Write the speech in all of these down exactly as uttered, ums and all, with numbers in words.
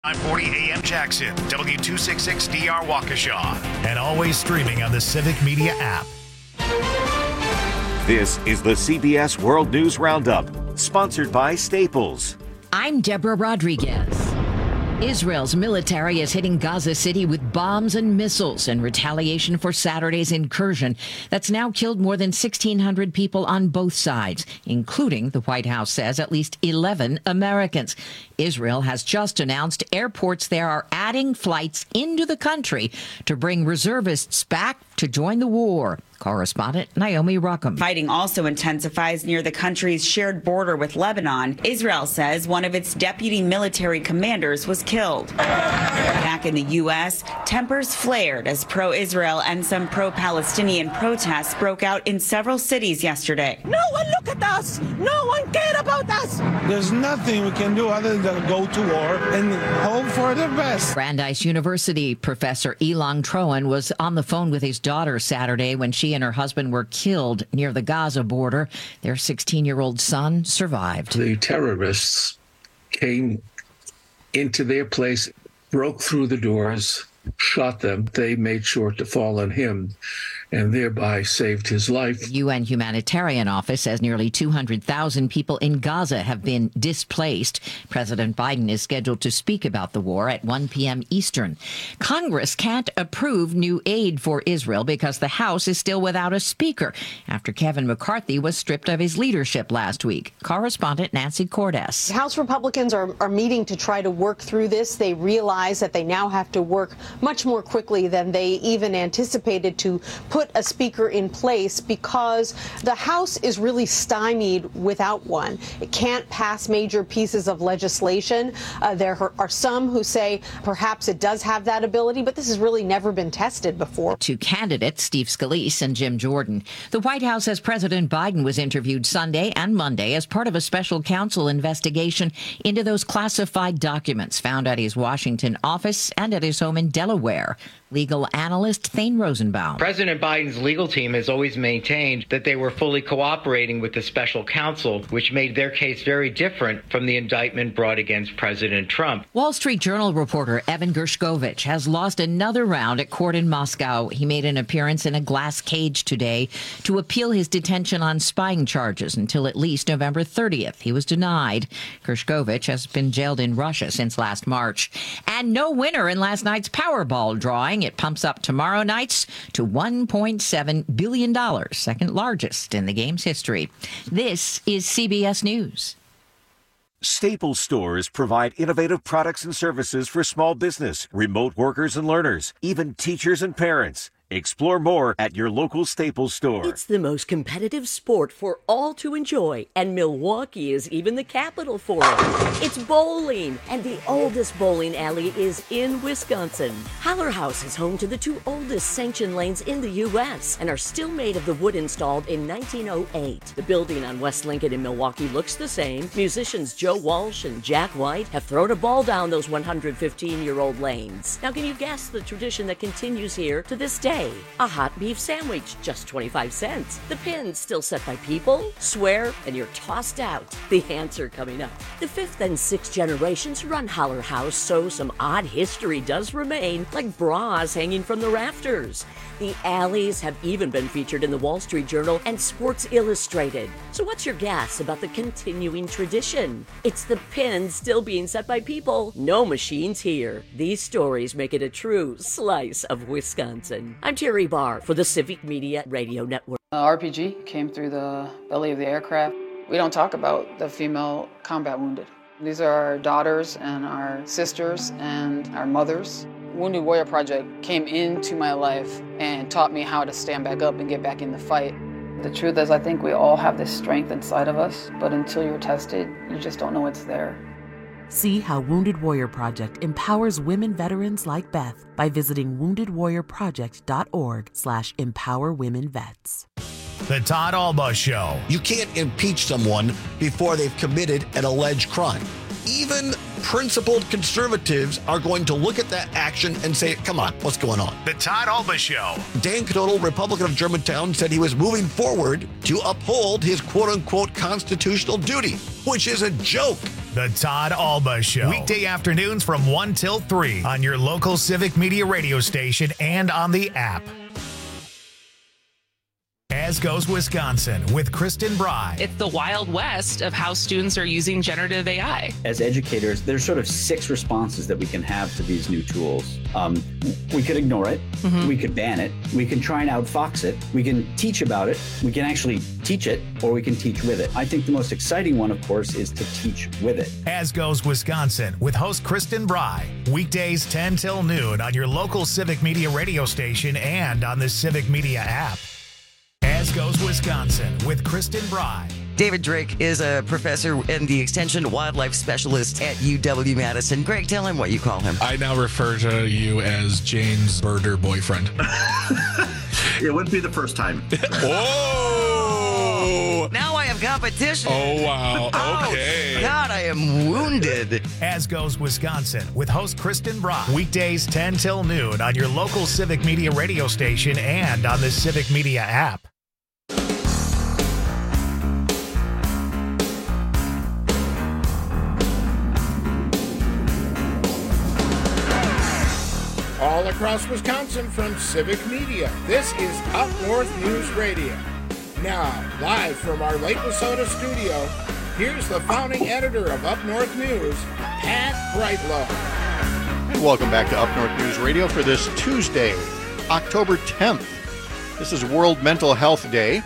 nine forty A M Jackson, W two sixty-six D R Waukesha, and always streaming on the Civic Media app. This is the C B S World News Roundup, sponsored by Staples. I'm Deborah Rodriguez. Israel's military is hitting Gaza City with bombs and missiles in retaliation for Saturday's incursion that's now killed more than sixteen hundred people on both sides, including, the White House says, at least eleven Americans. Israel has just announced airports there are adding flights into the country to bring reservists back to join the war. Correspondent Naomi Ruckham. Fighting also intensifies near the country's shared border with Lebanon. Israel says one of its deputy military commanders was killed. Back in the U S, tempers flared as pro-Israel and some pro-Palestinian protests broke out in several cities yesterday. No one look at us! No one care about us! There's nothing we can do other than go to war and hope for the best. Brandeis University professor Elon Troen was on the phone with his daughter Saturday when she and her husband were killed near the Gaza border. Their sixteen-year-old son survived. The terrorists came into their place, broke through the doors, shot them. They made sure to fall on him and thereby saved his life. The U N Humanitarian Office says nearly two hundred thousand people in Gaza have been displaced. President Biden is scheduled to speak about the war at one p.m. Eastern. Congress can't approve new aid for Israel because the House is still without a speaker after Kevin McCarthy was stripped of his leadership last week. Correspondent Nancy Cordes. House Republicans are, are meeting to try to work through this. They realize that they now have to work much more quickly than they even anticipated to put a speaker in place because the House is really stymied without one. It can't pass major pieces of legislation. Uh, there are some who say perhaps it does have that ability, but this has really never been tested before. Two candidates, Steve Scalise and Jim Jordan. The White House says President Biden was interviewed Sunday and Monday as part of a special counsel investigation into those classified documents found at his Washington office and at his home in Delaware. Legal analyst Thane Rosenbaum. President Biden's legal team has always maintained that they were fully cooperating with the special counsel, which made their case very different from the indictment brought against President Trump. Wall Street Journal reporter Evan Gershkovich has lost another round at court in Moscow. He made an appearance in a glass cage today to appeal his detention on spying charges until at least November thirtieth. He was denied. Gershkovich has been jailed in Russia since last March. And no winner in last night's Powerball drawing. It pumps up tomorrow nights to one point seven billion dollars, second largest in the game's history. This is C B S News. Staples stores provide innovative products and services for small business, remote workers and learners, even teachers and parents. Explore more at your local Staples store. It's the most competitive sport for all to enjoy, and Milwaukee is even the capital for it. It's bowling, and the oldest bowling alley is in Wisconsin. Haller House is home to the two oldest sanctioned lanes in the U S and are still made of the wood installed in nineteen oh eight. The building on West Lincoln in Milwaukee looks the same. Musicians Joe Walsh and Jack White have thrown a ball down those one hundred fifteen-year-old lanes. Now, can you guess the tradition that continues here to this day? A hot beef sandwich, just twenty-five cents. The pins still set by people, swear, and you're tossed out. The answer coming up. The fifth and sixth generations run Haller House, so some odd history does remain, like bras hanging from the rafters. The alleys have even been featured in the Wall Street Journal and Sports Illustrated. So what's your guess about the continuing tradition? It's the pins still being set by people, no machines here. These stories make it a true slice of Wisconsin. I'm Terry Barr for the Civic Media Radio Network. Uh, R P G came through the belly of the aircraft. We don't talk about the female combat wounded. These are our daughters and our sisters and our mothers. Wounded Warrior Project came into my life and taught me how to stand back up and get back in the fight. The truth is, I think we all have this strength inside of us, but until you're tested, you just don't know it's there. See how Wounded Warrior Project empowers women veterans like Beth by visiting wounded warrior project dot org slash empower women vets. The Todd Alba Show. You can't impeach someone before they've committed an alleged crime. Even principled conservatives are going to look at that action and say, come on, what's going on? The Todd Alba Show. Dan Knodel, Republican of Germantown, said he was moving forward to uphold his quote-unquote constitutional duty, which is a joke. The Todd Alba Show. Weekday afternoons from one till three on your local Civic Media radio station and on the app. As Goes Wisconsin with Kristen Bry. It's the Wild West of how students are using generative A I. As educators, there's sort of six responses that we can have to these new tools. Um, we could ignore it. Mm-hmm. We could ban it. We can try and outfox it. We can teach about it. We can actually teach it, or we can teach with it. I think the most exciting one, of course, is to teach with it. As Goes Wisconsin with host Kristen Bry. Weekdays ten till noon on your local Civic Media radio station and on the Civic Media app. As Goes Wisconsin with Kristen Bry. David Drake is a professor and the Extension Wildlife Specialist at U W-Madison. Greg, tell him what you call him. I now refer to you as Jane's birder boyfriend. It wouldn't be the first time. Whoa! Now I have competition. Oh, wow. Okay. Oh, God, I am wounded. As Goes Wisconsin with host Kristen Bry. Weekdays ten till noon on your local Civic Media radio station and on the Civic Media app. All across Wisconsin from Civic Media, this is Up North News Radio. Now, live from our Lake Wissota studio, here's the founding editor of Up North News, Pat Brightlow. And welcome back to Up North News Radio for this Tuesday, October tenth. This is World Mental Health Day.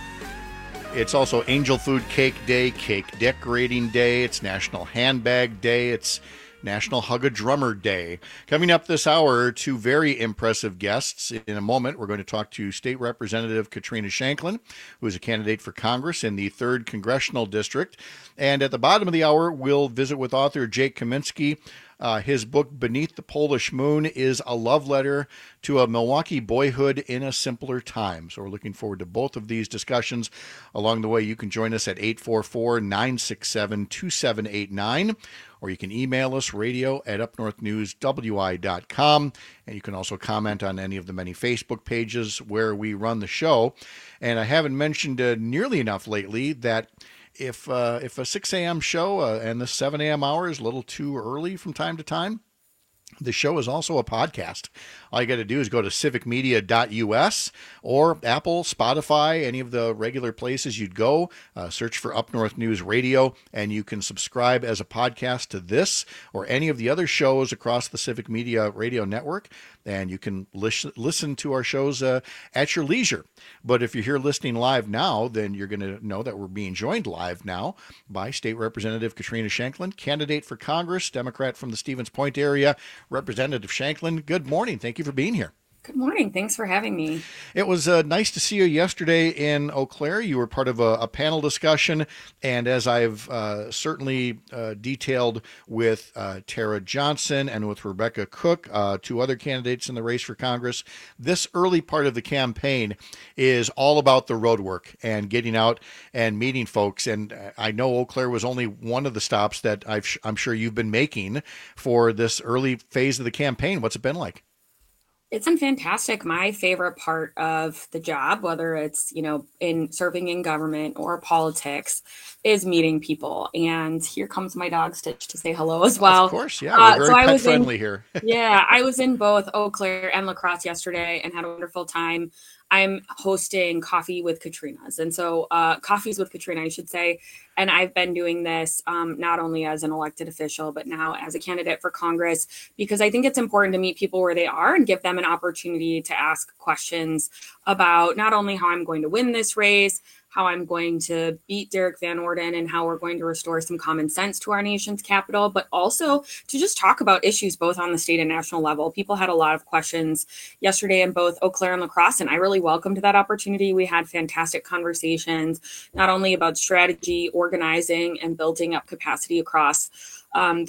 It's also Angel Food Cake Day, Cake Decorating Day, it's National Handbag Day, it's National Hug a Drummer Day. Coming up this hour, two very impressive guests. In a moment, we're going to talk to State Representative Katrina Shanklin, who is a candidate for Congress in the third Congressional District. And at the bottom of the hour, we'll visit with author Jake Kaminski. Uh, his book, Beneath the Polish Moon, is a love letter to a Milwaukee boyhood in a simpler time. So we're looking forward to both of these discussions. Along the way, you can join us at eight four four, nine six seven, two seven eight nine, or you can email us, radio at up north news w i dot com. And you can also comment on any of the many Facebook pages where we run the show. And I haven't mentioned uh, nearly enough lately that If uh, if a six a.m. show uh, and the seven a.m. hour is a little too early from time to time, the show is also a podcast. All you got to do is go to civic media dot u s or Apple, Spotify, any of the regular places you'd go. Uh, search for Up North News Radio, and you can subscribe as a podcast to this or any of the other shows across the Civic Media Radio Network. And you can lis- listen to our shows uh, at your leisure. But if you're here listening live now, then you're going to know that we're being joined live now by State Representative Katrina Shanklin, candidate for Congress, Democrat from the Stevens Point area. Representative Shanklin, good morning. Thank you for being here. Good morning. Thanks for having me. It was uh, nice to see you yesterday in Eau Claire. You were part of a, a panel discussion, and as I've uh, certainly uh, detailed with uh, Tara Johnson and with Rebecca Cook, uh, two other candidates in the race for Congress, this early part of the campaign is all about the road work and getting out and meeting folks. And I know Eau Claire was only one of the stops that I've, I'm sure you've been making for this early phase of the campaign. What's it been like? It's been fantastic. My favorite part of the job, whether it's, you know, in serving in government or politics, is meeting people. And here comes my dog Stitch to say hello as well. Of course, yeah. We're very uh, so pet friendly in, here. yeah, I was in both Eau Claire and La Crosse yesterday and had a wonderful time. I'm hosting Coffee with Katrina's. And so uh, Coffees with Katrina, I should say. And I've been doing this um, not only as an elected official, but now as a candidate for Congress, because I think it's important to meet people where they are and give them an opportunity to ask questions about not only how I'm going to win this race, how I'm going to beat Derek Van Orden, and how we're going to restore some common sense to our nation's capital, but also to just talk about issues both on the state and national level. People had a lot of questions yesterday in both Eau Claire and La Crosse, and I really welcomed that opportunity. We had fantastic conversations, not only about strategy, organizing, and building up capacity across um, the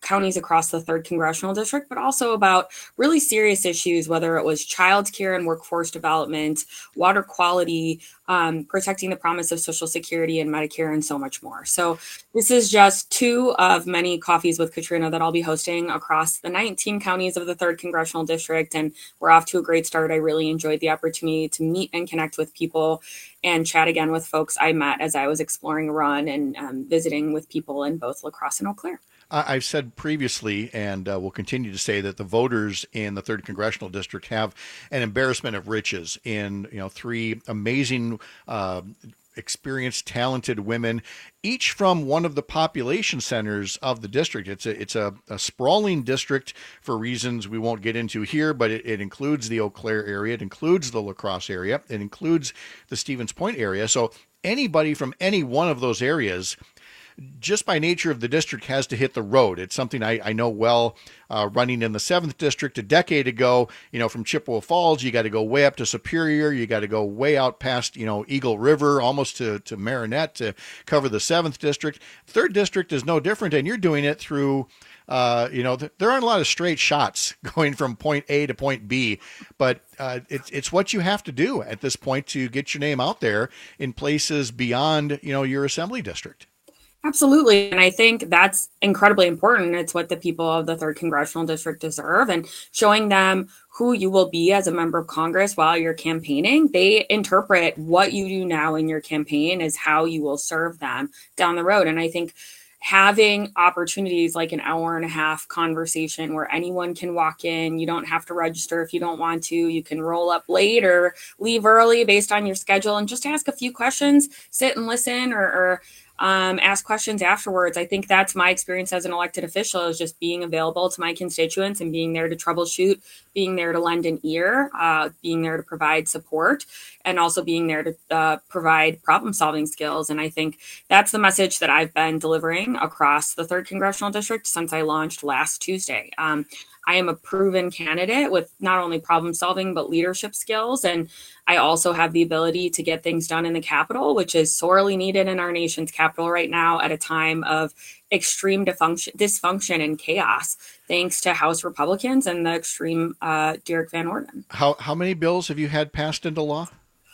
counties across the third Congressional District, but also about really serious issues, whether it was childcare and workforce development, water quality, um, protecting the promise of Social Security and Medicare, and so much more. So this is just two of many Coffees with Katrina that I'll be hosting across the nineteen counties of the third Congressional District, and we're off to a great start. I really enjoyed the opportunity to meet and connect with people and chat again with folks I met as I was exploring a run and um, visiting with people in both La Crosse and Eau Claire. I've said previously, and uh, will continue to say, that the voters in the third Congressional District have an embarrassment of riches in, you know, three amazing, uh, experienced, talented women, each from one of the population centers of the district. It's a it's a, a sprawling district for reasons we won't get into here, but it, it includes the Eau Claire area, it includes the La Crosse area, it includes the Stevens Point area. So anybody from any one of those areas, just by nature of the district, has to hit the road. It's something I, I know well, uh, running in the seventh district a decade ago. You know, from Chippewa Falls, you got to go way up to Superior. You got to go way out past, you know, Eagle River, almost to, to Marinette to cover the seventh district. Third district is no different, and you're doing it through, uh, you know, th- there aren't a lot of straight shots going from point A to point B, but uh, it's it's what you have to do at this point to get your name out there in places beyond, you know, your assembly district. Absolutely. And I think that's incredibly important. It's what the people of the third Congressional District deserve, and showing them who you will be as a member of Congress while you're campaigning. They interpret what you do now in your campaign as how you will serve them down the road. And I think having opportunities like an hour and a half conversation where anyone can walk in, you don't have to register if you don't want to, you can roll up late or leave early based on your schedule and just ask a few questions, sit and listen, or, or Um, ask questions afterwards. I think that's my experience as an elected official, is just being available to my constituents and being there to troubleshoot, being there to lend an ear, uh, being there to provide support, and also being there to uh, provide problem solving skills. And I think that's the message that I've been delivering across the third Congressional District since I launched last Tuesday. Um, I am a proven candidate with not only problem solving, but leadership skills. And I also have the ability to get things done in the Capitol, which is sorely needed in our nation's capital right now at a time of extreme dysfunction, dysfunction and chaos, thanks to House Republicans and the extreme uh, Derek Van Orden. How, how many bills have you had passed into law?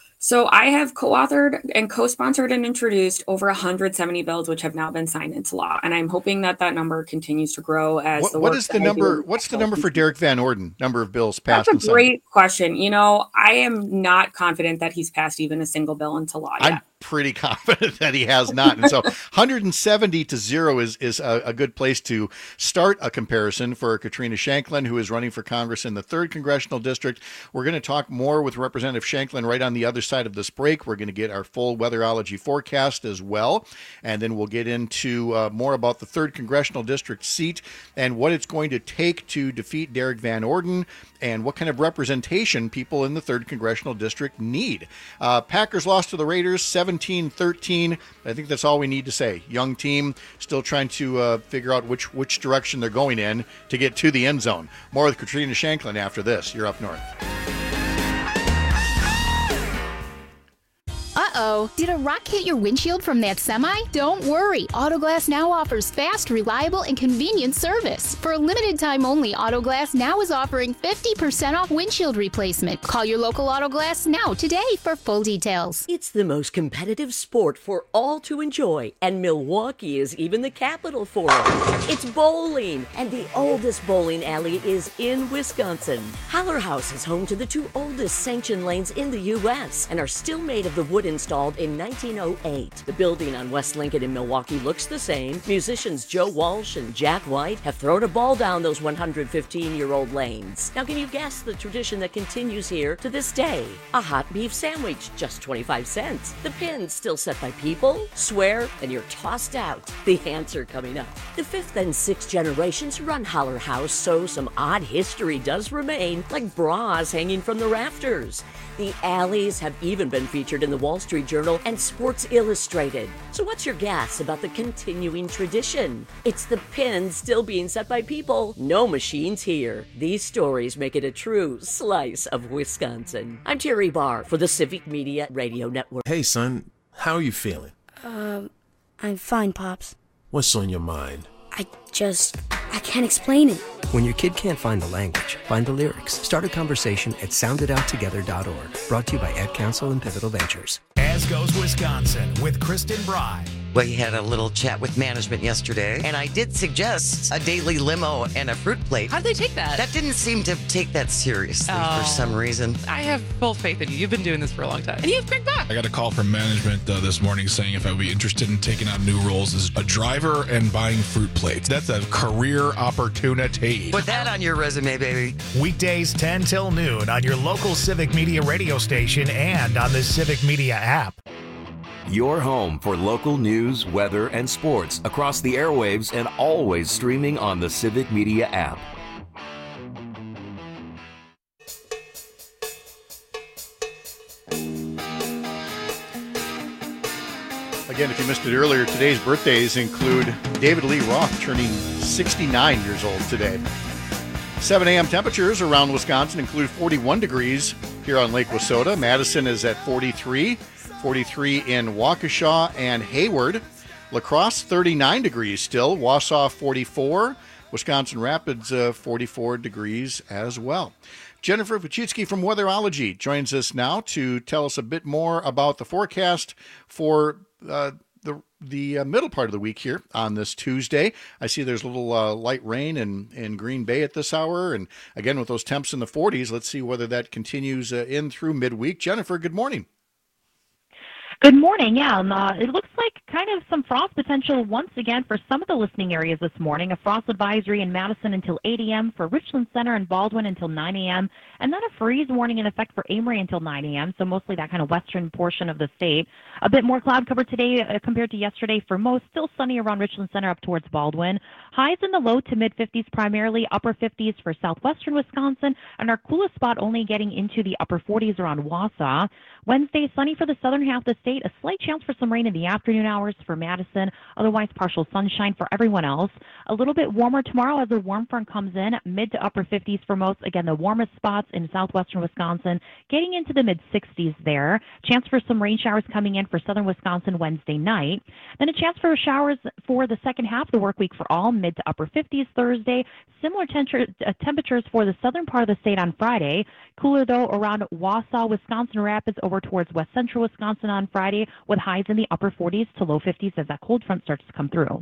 So I have co-authored and co-sponsored and introduced over one hundred seventy bills, which have now been signed into law. And I'm hoping that that number continues to grow as what, the what work is the number? What's the number for Derek Van Orden? Number of bills passed? That's a and great signed? question. You know, I am not confident that he's passed even a single bill into law yet. I'm pretty confident that he has not. And so one hundred seventy to zero is, is a, a good place to start a comparison for Katrina Shanklin, who is running for Congress in the third Congressional District. We're going to talk more with Representative Shanklin right on the other side of this break. We're going to get our full weatherology forecast as well. And then we'll get into uh, more about the third Congressional District seat and what it's going to take to defeat Derek Van Orden and what kind of representation people in the third Congressional District need. Uh, Packers lost to the Raiders seventeen thirteen. I think that's all we need to say. Young team, still trying to uh, figure out which, which direction they're going in to get to the end zone. More with Katrina Shanklin after this. You're Up North. Uh-oh, did a rock hit your windshield from that semi? Don't worry, Autoglass Now offers fast, reliable, and convenient service. For a limited time only, Autoglass Now is offering fifty percent off windshield replacement. Call your local Autoglass Now today for full details. It's the most competitive sport for all to enjoy, and Milwaukee is even the capital for it. It's bowling, and the oldest bowling alley is in Wisconsin. Haller House is home to the two oldest sanctioned lanes in the U S and are still made of the wood installed in nineteen oh eight. The building on West Lincoln in Milwaukee looks the same. Musicians Joe Walsh and Jack White have thrown a ball down those one hundred fifteen-year-old lanes. Now, can you guess the tradition that continues here to this day? A hot beef sandwich, just twenty-five cents. The pins still set by people, swear, and you're tossed out. The answer coming up. The fifth and sixth generations run Haller House, so some odd history does remain, like bras hanging from the rafters. The alleys have even been featured in the Wall Street Journal and Sports Illustrated. So what's your guess about the continuing tradition? It's the pins still being set by people. No machines here. These stories make it a true slice of Wisconsin. I'm Terry Barr for the Civic Media Radio Network. Hey, son. How are you feeling? Um, I'm fine, Pops. What's on your mind? I just... I I can't explain it. When your kid can't find the language, find the lyrics. Start a conversation at sound it out together dot org. Brought to you by Ad Council and Pivotal Ventures. As Goes Wisconsin with Kristen Bry. We had a little chat with management yesterday, and I did suggest a daily limo and a fruit plate. How'd they take that? That didn't seem to take that seriously Oh. for some reason. I have full faith in you. You've been doing this for a long time. And you have Greg Bach. I got a call from management uh, this morning saying if I would be interested in taking on new roles as a driver and buying fruit plates. That's a career opportunity. Put that on your resume, baby. Weekdays ten till noon on your local Civic Media radio station and on the Civic Media app. Your home for local news, weather, and sports across the airwaves and always streaming on the Civic Media app. Again, if you missed it earlier, today's birthdays include David Lee Roth turning sixty-nine years old today. seven a.m. temperatures around Wisconsin include forty-one degrees here on Lake Wissota. Madison is at forty-three. forty-three in Waukesha and Hayward. La Crosse, thirty-nine degrees still. Wausau, forty-four. Wisconsin Rapids, uh, forty-four degrees as well. Jennifer Pachutsky from Weatherology joins us now to tell us a bit more about the forecast for uh, the the uh, middle part of the week here on this Tuesday. I see there's a little uh, light rain in, in Green Bay at this hour. And again, with those temps in the forties, let's see whether that continues uh, in through midweek. Jennifer, good morning. Good morning. Yeah, um, uh, it looks like kind of some frost potential once again for some of the listening areas this morning. A frost advisory in Madison until eight a.m., for Richland Center and Baldwin until nine a.m., and then a freeze warning in effect for Amory until nine a.m., so mostly that kind of western portion of the state. A bit more cloud cover today uh, compared to yesterday for most. Still sunny around Richland Center up towards Baldwin. Highs in the low to mid-fifties primarily, upper fifties for southwestern Wisconsin, and our coolest spot only getting into the upper forties around Wausau. Wednesday, sunny for the southern half of the state. A slight chance for some rain in the afternoon hours for Madison. Otherwise, partial sunshine for everyone else. A little bit warmer tomorrow as a warm front comes in. Mid to upper fifties for most. Again, the warmest spots in southwestern Wisconsin. Getting into the mid-sixties there. Chance for some rain showers coming in for southern Wisconsin Wednesday night. Then a chance for showers for the second half of the work week for all. Mid to upper fifties Thursday. Similar temper- uh, temperatures for the southern part of the state on Friday. Cooler, though, around Wausau, Wisconsin Rapids over towards west central Wisconsin on Friday, with highs in the upper forties to low fifties as that cold front starts to come through.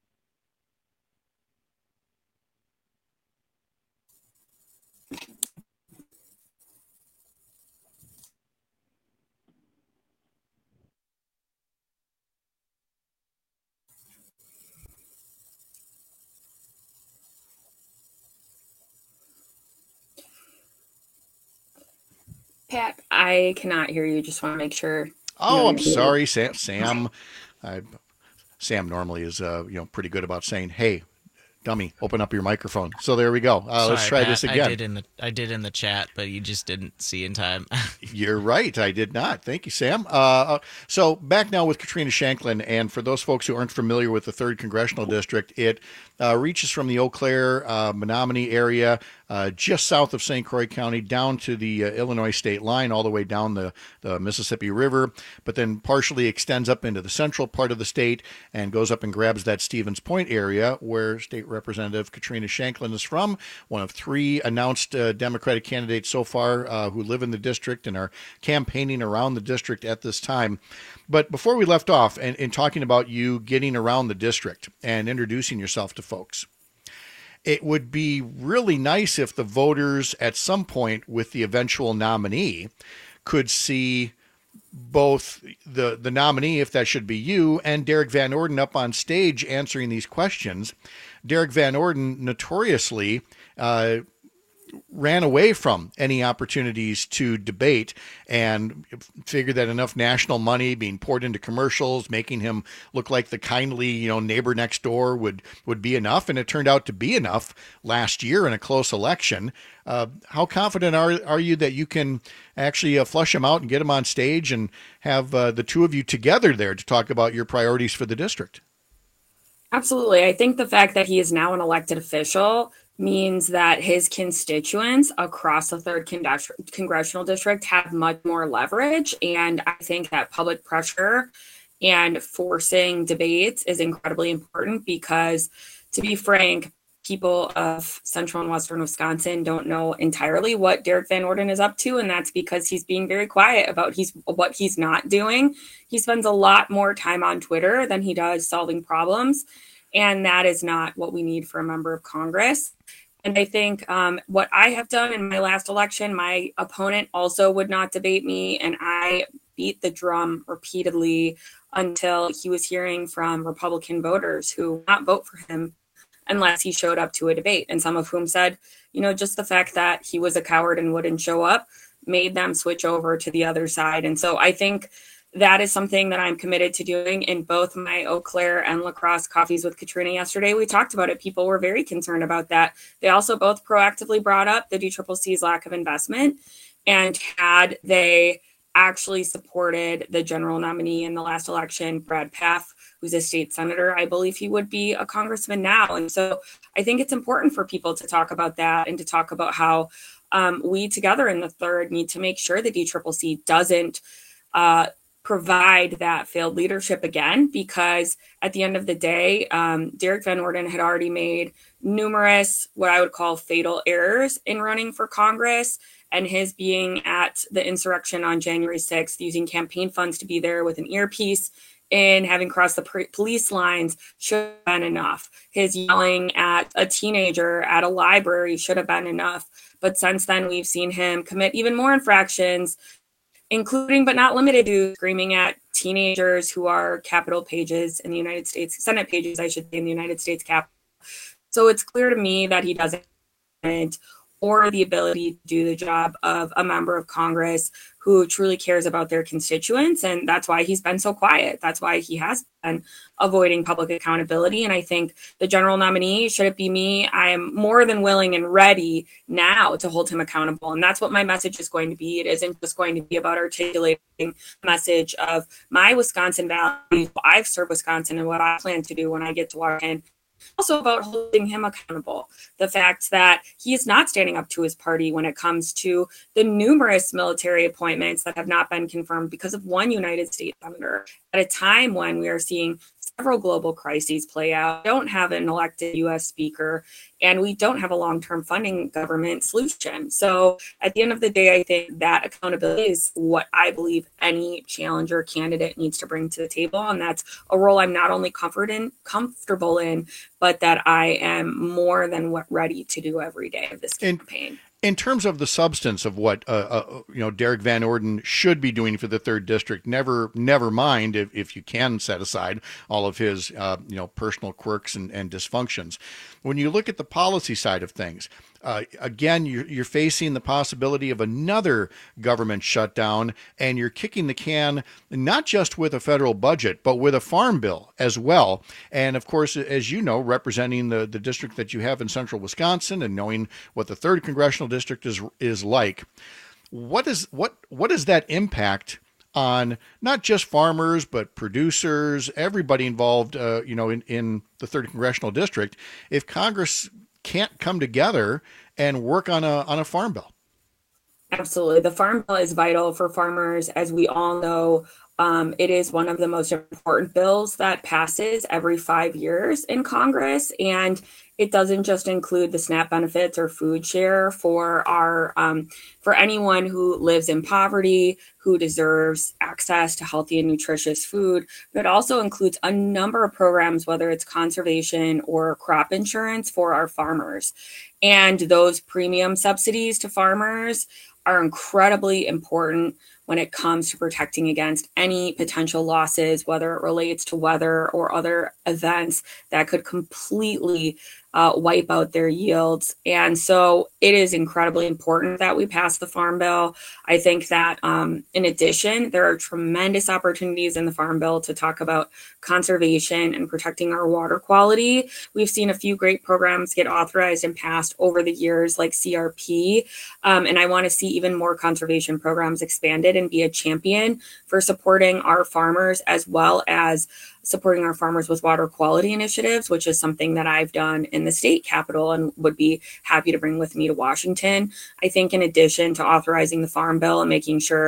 Pat, I cannot hear you. Just want to make sure. Oh, I'm sorry, Sam. Sam, I, Sam normally is, uh, you know, pretty good about saying, "Hey, dummy, open up your microphone." So there we go. Uh, Sorry, let's try Pat, this again. I did in the I did in the chat, but you just didn't see in time. You're right. I did not. Thank you, Sam. Uh, so back now with Katrina Shanklin, and for those folks who aren't familiar with the third Congressional District, it uh, reaches from the Eau Claire, uh, Menominee area, uh, just south of Saint Croix County, down to the uh, Illinois state line, all the way down the, the Mississippi River, but then partially extends up into the central part of the state and goes up and grabs that Stevens Point area where State Representative Katrina Shanklin is from, one of three announced uh, Democratic candidates so far uh, who live in the district and are campaigning around the district at this time. But before we left off, and, and talking about you getting around the district and introducing yourself to folks, it would be really nice if the voters at some point with the eventual nominee could see both the, the nominee, if that should be you, and Derek Van Orden up on stage answering these questions. Derek Van Orden notoriously uh, ran away from any opportunities to debate and figured that enough national money being poured into commercials, making him look like the kindly, you know, neighbor next door would, would be enough. And it turned out to be enough last year in a close election. Uh, how confident are, are you that you can actually uh, flush him out and get him on stage and have uh, the two of you together there to talk about your priorities for the district? Absolutely. I think the fact that he is now an elected official means that his constituents across the third congressional district have much more leverage. And I think that public pressure and forcing debates is incredibly important because, to be frank, people of central and western Wisconsin don't know entirely what Derek Van Orden is up to, and that's because he's being very quiet about he's what he's not doing. He spends a lot more time on Twitter than he does solving problems, and that is not what we need for a member of Congress. And I think um, what I have done in my last election, my opponent also would not debate me, and I beat the drum repeatedly until he was hearing from Republican voters who would not vote for him unless he showed up to a debate. And some of whom said, you know, just the fact that he was a coward and wouldn't show up made them switch over to the other side. And so I think that is something that I'm committed to doing in both my Eau Claire and La Crosse coffees with Katrina yesterday. We talked about it. People were very concerned about that. They also both proactively brought up the D C C C's lack of investment. And had they actually supported the general nominee in the last election, Brad Pfaff, who's a state senator, I believe he would be a congressman now. And so I think it's important for people to talk about that and to talk about how um, we together in the third need to make sure the D C C C doesn't uh, provide that failed leadership again, because at the end of the day, um, Derek Van Orden had already made numerous what I would call fatal errors in running for Congress. And his being at the insurrection on January sixth, using campaign funds to be there with an earpiece and having crossed the pre- police lines should have been enough. His yelling at a teenager at a library should have been enough. But since then, we've seen him commit even more infractions, including but not limited to screaming at teenagers who are Capitol pages in the United States, Senate pages, I should say, in the United States Capitol. So it's clear to me that he doesn't or the ability to do the job of a member of Congress who truly cares about their constituents. And that's why he's been so quiet. That's why he has been avoiding public accountability. And I think the general nominee, should it be me, I am more than willing and ready now to hold him accountable. And that's what my message is going to be. It isn't just going to be about articulating a message of my Wisconsin values. I've served Wisconsin and what I plan to do when I get to Washington. Also about holding him accountable. The fact that he is not standing up to his party when it comes to the numerous military appointments that have not been confirmed because of one United States senator at a time when we are seeing several global crises play out, don't have an elected U S speaker, and we don't have a long-term funding government solution. So at the end of the day, I think that accountability is what I believe any challenger candidate needs to bring to the table. And that's a role I'm not only comfort in, comfortable in, but that I am more than ready to do every day of this campaign. In terms of the substance of what uh, uh, you know Derek Van Orden should be doing for the third district, never never mind if, if you can set aside all of his uh, you know personal quirks and, and dysfunctions. When you look at the policy side of things, uh, again, you're, you're facing the possibility of another government shutdown, and you're kicking the can not just with a federal budget, but with a farm bill as well. And of course, as you know, representing the, the district that you have in central Wisconsin and knowing what the third congressional district is is like, what is what what is that impact on not just farmers, but producers, everybody involved, uh, you know, in, in the third congressional district, if Congress can't come together and work on a on a farm bill? Absolutely. The farm bill is vital for farmers. As we all know, um, it is one of the most important bills that passes every five years in Congress. And it doesn't just include the SNAP benefits or food share for our um, for anyone who lives in poverty, who deserves access to healthy and nutritious food, but it also includes a number of programs, whether it's conservation or crop insurance for our farmers. And those premium subsidies to farmers are incredibly important when it comes to protecting against any potential losses, whether it relates to weather or other events that could completely uh, wipe out their yields. And so it is incredibly important that we pass the Farm Bill. I think that um, in addition, there are tremendous opportunities in the Farm Bill to talk about conservation and protecting our water quality. We've seen a few great programs get authorized and passed over the years, like C R P. Um, and I want to see even more conservation programs expanded and be a champion for supporting our farmers, as well as supporting our farmers with water quality initiatives, which is something that I've done in the state capitol and would be happy to bring with me to Washington. I think in addition to authorizing the Farm Bill and making sure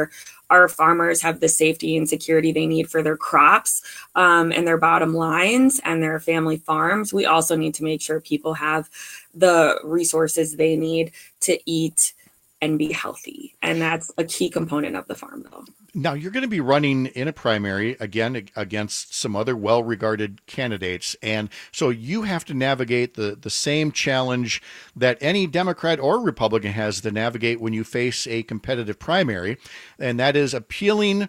our farmers have the safety and security they need for their crops um, and their bottom lines and their family farms, we also need to make sure people have the resources they need to eat and be healthy. And that's a key component of the Farm Bill. Now, you're going to be running in a primary, again, against some other well-regarded candidates. And so you have to navigate the, the same challenge that any Democrat or Republican has to navigate when you face a competitive primary. And that is appealing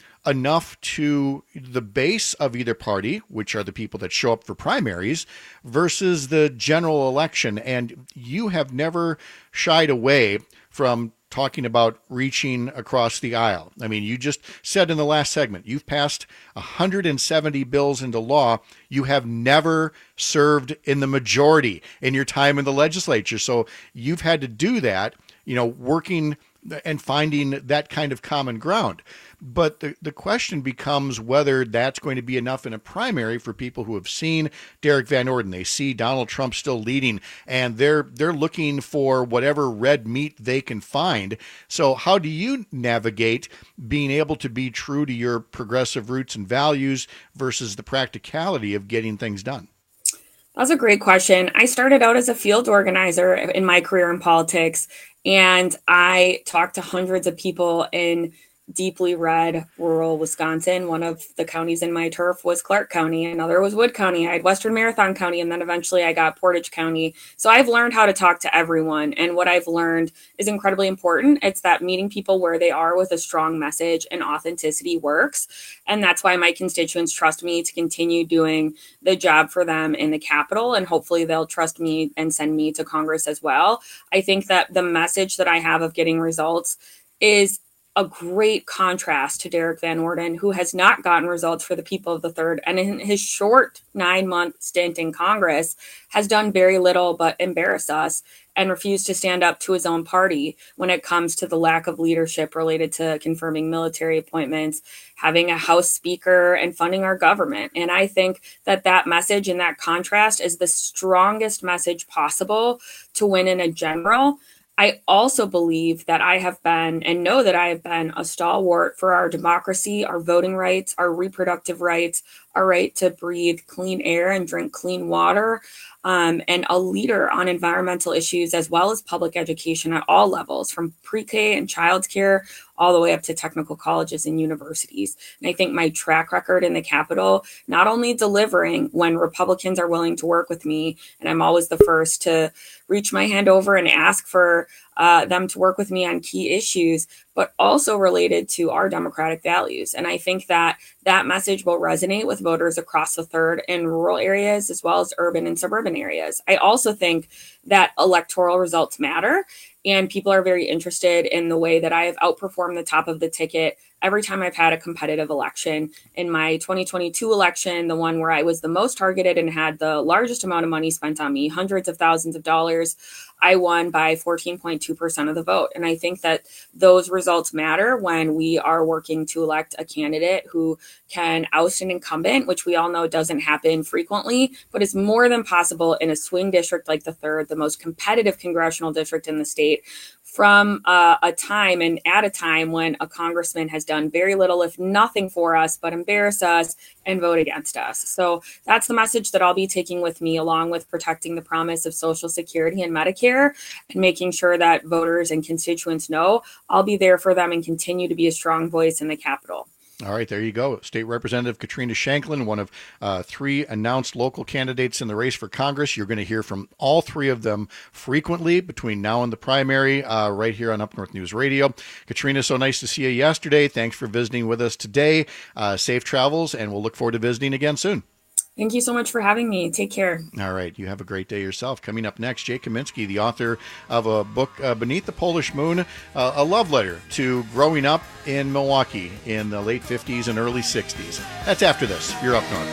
enough to the base of either party, which are the people that show up for primaries, versus the general election. And you have never shied away from talking about reaching across the aisle. I mean, you just said in the last segment, you've passed one hundred seventy bills into law. You have never served in the majority in your time in the legislature. So you've had to do that, you know, working and finding that kind of common ground. But the, the question becomes whether that's going to be enough in a primary for people who have seen Derek Van Orden. They see Donald Trump still leading, and they're they're looking for whatever red meat they can find. So how do you navigate being able to be true to your progressive roots and values versus the practicality of getting things done? That's a great question. I started out as a field organizer in my career in politics, and I talked to hundreds of people in deeply red rural Wisconsin. One of the counties in my turf was Clark County. Another was Wood County. I had Western Marathon County, and then eventually I got Portage County. So I've learned how to talk to everyone. And what I've learned is incredibly important. It's that meeting people where they are with a strong message and authenticity works. And that's why my constituents trust me to continue doing the job for them in the Capitol. And hopefully they'll trust me and send me to Congress as well. I think that the message that I have of getting results is a great contrast to Derek Van Orden, who has not gotten results for the people of the third. And in his short nine-month stint in Congress has done very little but embarrass us and refused to stand up to his own party when it comes to the lack of leadership related to confirming military appointments, having a House Speaker, and funding our government. And I think that that message and that contrast is the strongest message possible to win in a general. I also believe that I have been and know that I have been a stalwart for our democracy, our voting rights, our reproductive rights, our right to breathe clean air and drink clean water, um, and a leader on environmental issues as well as public education at all levels, from pre-K and childcare all the way up to technical colleges and universities. And I think my track record in the Capitol, not only delivering when Republicans are willing to work with me, and I'm always the first to reach my hand over and ask for uh, them to work with me on key issues, but also related to our democratic values. And I think that that message will resonate with voters across the third in rural areas as well as urban and suburban areas. I also think that electoral results matter, and people are very interested in the way that I have outperformed the top of the ticket every time I've had a competitive election. In my twenty twenty-two election, the one where I was the most targeted and had the largest amount of money spent on me, hundreds of thousands of dollars, I won by fourteen point two percent of the vote. And I think that those results matter when we are working to elect a candidate who can oust an incumbent, which we all know doesn't happen frequently, but is more than possible in a swing district like the third, the most competitive congressional district in the state, from uh, a time and at a time when a congressman has done very little, if nothing for us, but embarrass us and vote against us. So that's the message that I'll be taking with me, along with protecting the promise of Social Security and Medicare and making sure that voters and constituents know I'll be there for them and continue to be a strong voice in the Capitol. All right, there you go. State Representative Katrina Shanklin, one of uh, three announced local candidates in the race for Congress. You're going to hear from all three of them frequently between now and the primary, uh, right here on Up North News Radio. Katrina, so nice to see you yesterday. Thanks for visiting with us today. Uh, safe travels, and we'll look forward to visiting again soon. Thank you so much for having me. Take care. All right. You have a great day yourself. Coming up next, Jay Kaminsky, the author of a book, uh, Beneath the Polish Moon, uh, a love letter to growing up in Milwaukee in the late fifties and early sixties. That's after this. You're Up North.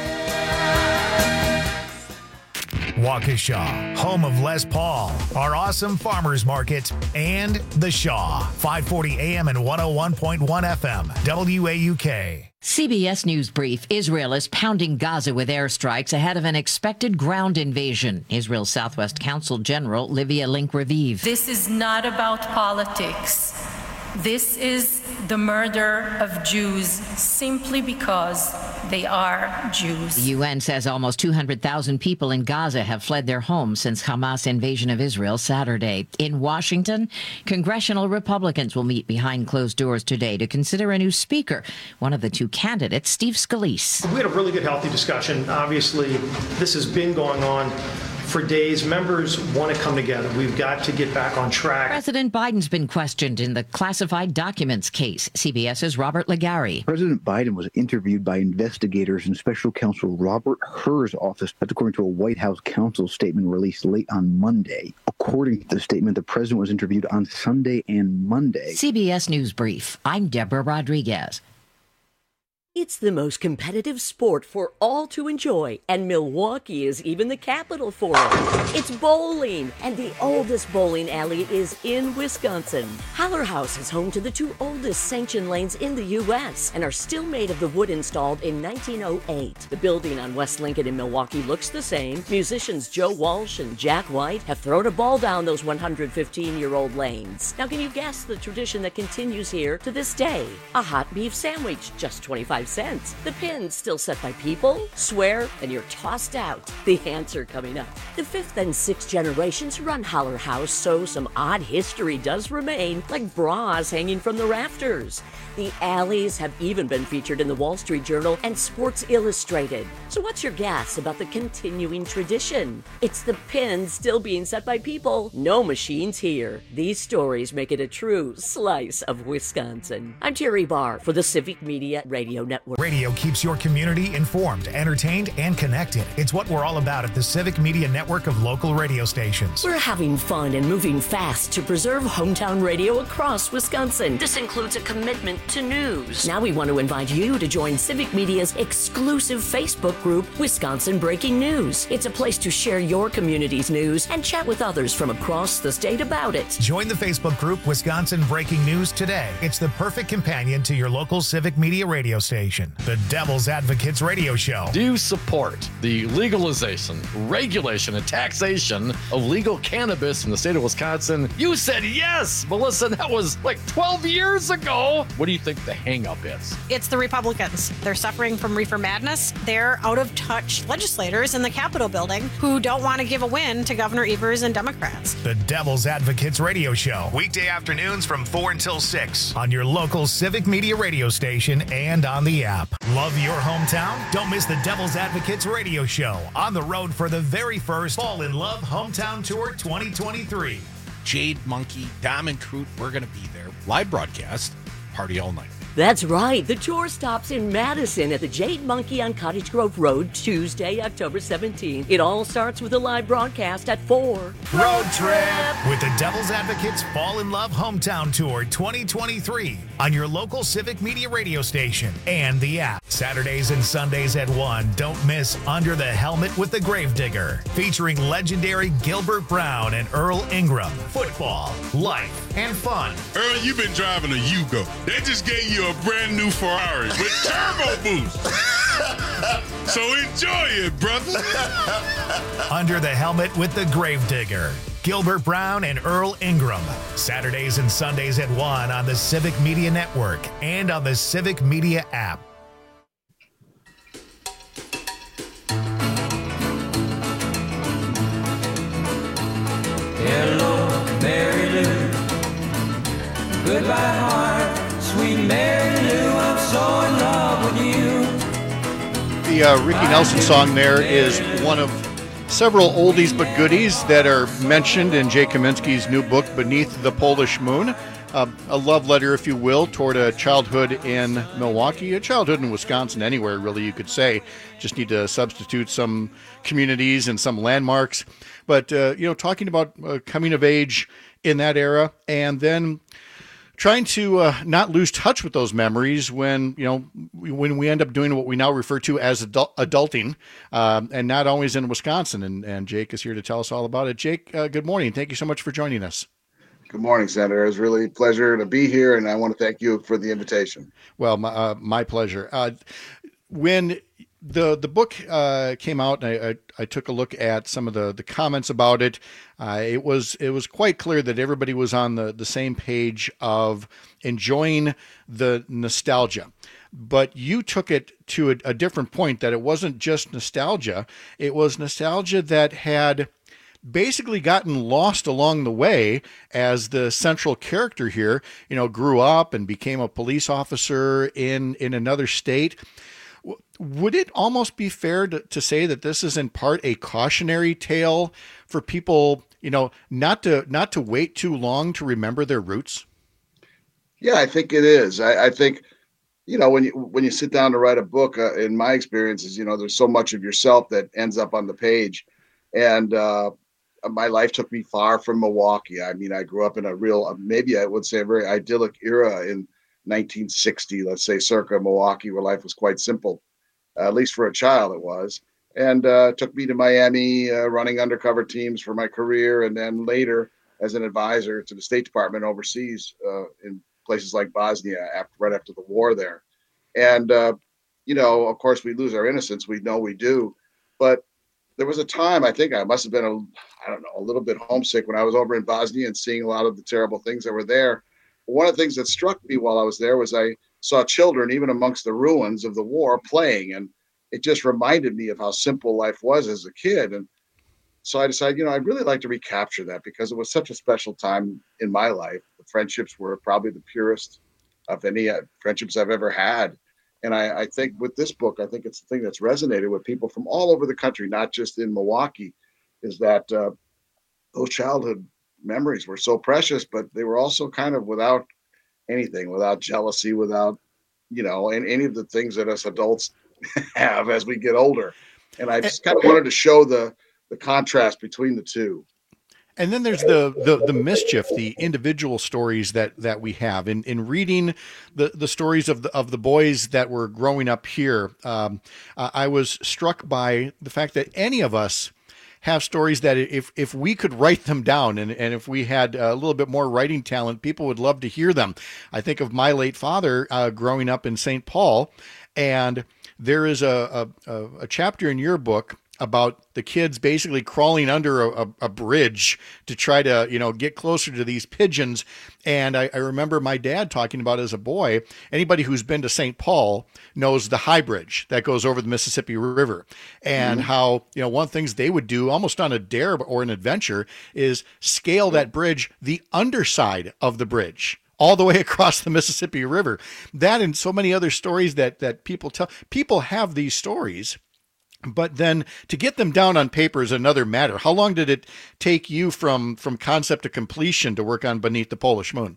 Waukesha, home of Les Paul, our awesome farmers market, and The Shaw, five forty A M and one oh one point one F M, W A U K. C B S News Brief. Israel is pounding Gaza with airstrikes ahead of an expected ground invasion. Israel's Southwest Council General Livia Link-Raviv. This is not about politics. This is the murder of Jews simply because they are Jews. The U N says almost two hundred thousand people in Gaza have fled their homes since Hamas invasion of Israel Saturday. In Washington, congressional Republicans will meet behind closed doors today to consider a new speaker. One of the two candidates, Steve Scalise. We had a really good, healthy discussion. Obviously, this has been going on for days. Members want to come together. We've got to get back on track. President Biden's been questioned in the classified documents case. CBS's Robert Legari. President Biden was interviewed by investigators in Special Counsel Robert Hur's office. That's according to a White House counsel statement released late on Monday. According to the statement, the president was interviewed on Sunday and Monday. C B S News Brief. I'm Deborah Rodriguez. It's the most competitive sport for all to enjoy, and Milwaukee is even the capital for it. It's bowling, and the oldest bowling alley is in Wisconsin. Haller House is home to the two oldest sanctioned lanes in the U S and are still made of the wood installed in nineteen oh eight. The building on West Lincoln in Milwaukee looks the same. Musicians Joe Walsh and Jack White have thrown a ball down those one hundred fifteen-year-old lanes. Now, can you guess the tradition that continues here to this day? A hot beef sandwich, just twenty-five cents. The pins still set by people, swear, and you're tossed out. The answer coming up. The fifth and sixth generations run Haller House, so some odd history does remain, like bras hanging from the rafters. The alleys have even been featured in the Wall Street Journal and Sports Illustrated. So what's your guess about the continuing tradition? It's the pins still being set by people. No machines here. These stories make it a true slice of Wisconsin. I'm Terry Barr for the Civic Media Radio Network. Radio keeps your community informed, entertained, and connected. It's what we're all about at the Civic Media Network of local radio stations. We're having fun and moving fast to preserve hometown radio across Wisconsin. This includes a commitment to news. Now we want to invite you to join Civic Media's exclusive Facebook group, Wisconsin Breaking News. It's a place to share your community's news and chat with others from across the state about it. Join the Facebook group Wisconsin Breaking News today. It's the perfect companion to your local Civic Media radio station, the Devil's Advocates Radio Show. Do you support the legalization, regulation, and taxation of legal cannabis in the state of Wisconsin? You said yes, Melissa. That was like twelve years ago. What do you think the hang-up is? It's the Republicans. They're suffering from reefer madness. They're out-of-touch legislators in the Capitol building who don't want to give a win to Governor Evers and Democrats. The Devil's Advocates Radio Show, weekday afternoons from four until six on your local Civic Media radio station and on the app. Love your hometown? Don't miss the Devil's Advocates Radio Show, on the road for the very first Fall in Love Hometown Tour twenty twenty-three. Jade Monkey, Diamond Coot, we're going to be there. Live broadcast. Party all night. That's right. The tour stops in Madison at the Jade Monkey on Cottage Grove Road, Tuesday, October seventeenth. It all starts with a live broadcast at four. Road trip with the Devil's Advocates Fall in Love Hometown Tour twenty twenty-three on your local Civic Media radio station and the app. Saturdays and Sundays at one. Don't miss Under the Helmet with the Gravedigger, featuring legendary Gilbert Brown and Earl Ingram. Football, life, and fun. Earl, you've been driving a Yugo. They just gave you a brand new Ferrari with turbo boost. So enjoy it, brother. Under the Helmet with the Gravedigger, Gilbert Brown and Earl Ingram. Saturdays and Sundays at one on the Civic Media Network and on the Civic Media app. Hello, Mary Lou. Goodbye, heart. Sweet Mary Lou, I'm so in love with you. The uh, Ricky Nelson song there is one of several oldies but goodies that are mentioned in Jay Kaminsky's new book, Beneath the Polish Moon. Uh, a love letter, if you will, toward a childhood in Milwaukee, a childhood in Wisconsin, anywhere, really, you could say. Just need to substitute some communities and some landmarks. But, uh, you know, talking about uh, coming of age in that era, and then trying to uh, not lose touch with those memories when, you know, when we end up doing what we now refer to as adult, adulting, um, and not always in Wisconsin. And, and Jake is here to tell us all about it. Jake, uh, good morning. Thank you so much for joining us. Good morning, Senator. It's really a pleasure to be here, and I want to thank you for the invitation. Well, my, uh, my pleasure. Uh, when the the book uh, came out, and I, I, I took a look at some of the, the comments about it. Uh, it was it was quite clear that everybody was on the, the same page of enjoying the nostalgia. But you took it to a, a different point, that it wasn't just nostalgia. It was nostalgia that had basically gotten lost along the way as the central character here, you know, grew up and became a police officer in, in another state. Would it almost be fair to, to say that this is in part a cautionary tale for people, you know, not to not to wait too long to remember their roots? Yeah, I think it is. I, I think, you know, when you when you sit down to write a book, uh, in my experiences, you know, there's so much of yourself that ends up on the page. And uh, my life took me far from Milwaukee. I mean, I grew up in a real, maybe I would say a very idyllic era in nineteen sixty, let's say, circa Milwaukee, where life was quite simple. Uh, at least for a child it was, and uh, took me to Miami, uh, running undercover teams for my career, and then later as an advisor to the State Department overseas uh, in places like Bosnia, after, right after the war there. And, uh, you know, of course, we lose our innocence. We know we do. But there was a time, I think I must have been, a, I don't know, a little bit homesick when I was over in Bosnia and seeing a lot of the terrible things that were there. But one of the things that struck me while I was there was I saw children, even amongst the ruins of the war, playing. And it just reminded me of how simple life was as a kid. And so I decided, you know, I'd really like to recapture that, because it was such a special time in my life. The friendships were probably the purest of any uh, friendships I've ever had. And I, I think with this book, I think it's the thing that's resonated with people from all over the country, not just in Milwaukee, is that uh, those childhood memories were so precious, but they were also kind of without anything, without jealousy, without, you know, and any of the things that us adults have as we get older. And I just kind of wanted to show the the contrast between the two. And then there's the, the the mischief, the individual stories that that we have in in reading the the stories of the of the boys that were growing up here. Um, uh, I was struck by the fact that any of us have stories that if if we could write them down, and, and if we had a little bit more writing talent, people would love to hear them. I think of my late father uh, growing up in Saint Paul, and there is a, a, a chapter in your book about the kids basically crawling under a, a, a bridge to try to, you know, get closer to these pigeons. And I, I remember my dad talking about, as a boy, anybody who's been to Saint Paul knows the high bridge that goes over the Mississippi River, and mm-hmm. how, you know, one of the things they would do almost on a dare or an adventure is scale that bridge, the underside of the bridge, all the way across the Mississippi River. That and so many other stories that, that people tell. People have these stories, but then to get them down on paper is another matter. How long did it take you from, from concept to completion to work on Beneath the Polish Moon?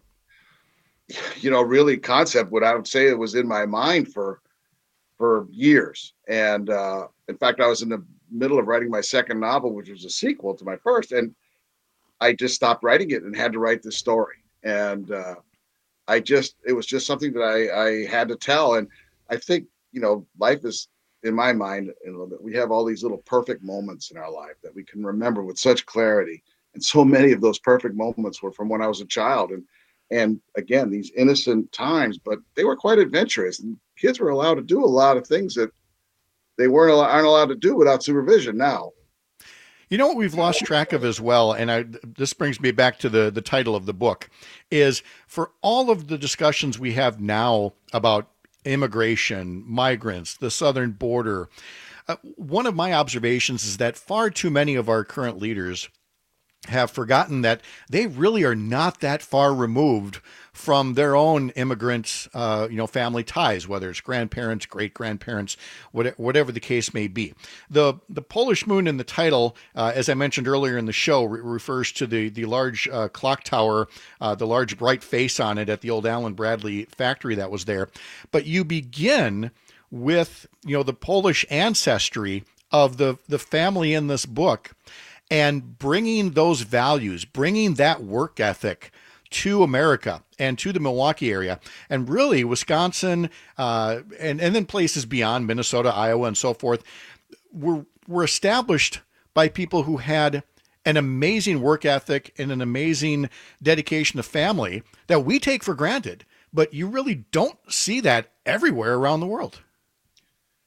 You know, really concept, what I would say, it was in my mind for, for years. And uh, in fact, I was in the middle of writing my second novel, which was a sequel to my first. And I just stopped writing it and had to write this story. And uh, I just, it was just something that I, I had to tell. And I think, you know, life is, in my mind, a little bit, we have all these little perfect moments in our life that we can remember with such clarity. And so many of those perfect moments were from when I was a child. And, and again, these innocent times, but they were quite adventurous. And kids were allowed to do a lot of things that they weren't aren't allowed to do without supervision now. You know what we've lost track of as well, and I, this brings me back to the, the title of the book, is for all of the discussions we have now about immigration, migrants, the southern border, uh, one of my observations is that far too many of our current leaders have forgotten that they really are not that far removed from their own immigrant, uh, you know, family ties, whether it's grandparents, great grandparents, whatever the case may be. The the Polish Moon in the title, uh, as I mentioned earlier in the show, re- refers to the the large uh, clock tower, uh, the large bright face on it at the old Allen Bradley factory that was there. But you begin with, you know, the Polish ancestry of the the family in this book, and bringing those values, bringing that work ethic to America and to the Milwaukee area, and really Wisconsin, uh, and, and then places beyond Minnesota, Iowa, and so forth, were, were established by people who had an amazing work ethic and an amazing dedication to family that we take for granted, but you really don't see that everywhere around the world.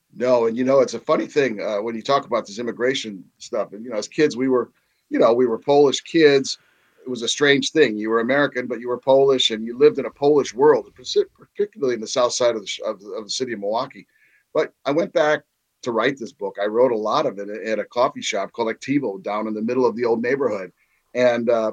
No, and you know, it's a funny thing uh, when you talk about this immigration stuff. And you know, as kids, we were, you know, we were Polish kids. It was a strange thing. You were American, but you were Polish, and you lived in a Polish world, particularly in the south side of the of, of the city of Milwaukee. But I went back to write this book. I wrote a lot of it at a coffee shop, Collectivo, down in the middle of the old neighborhood, and uh,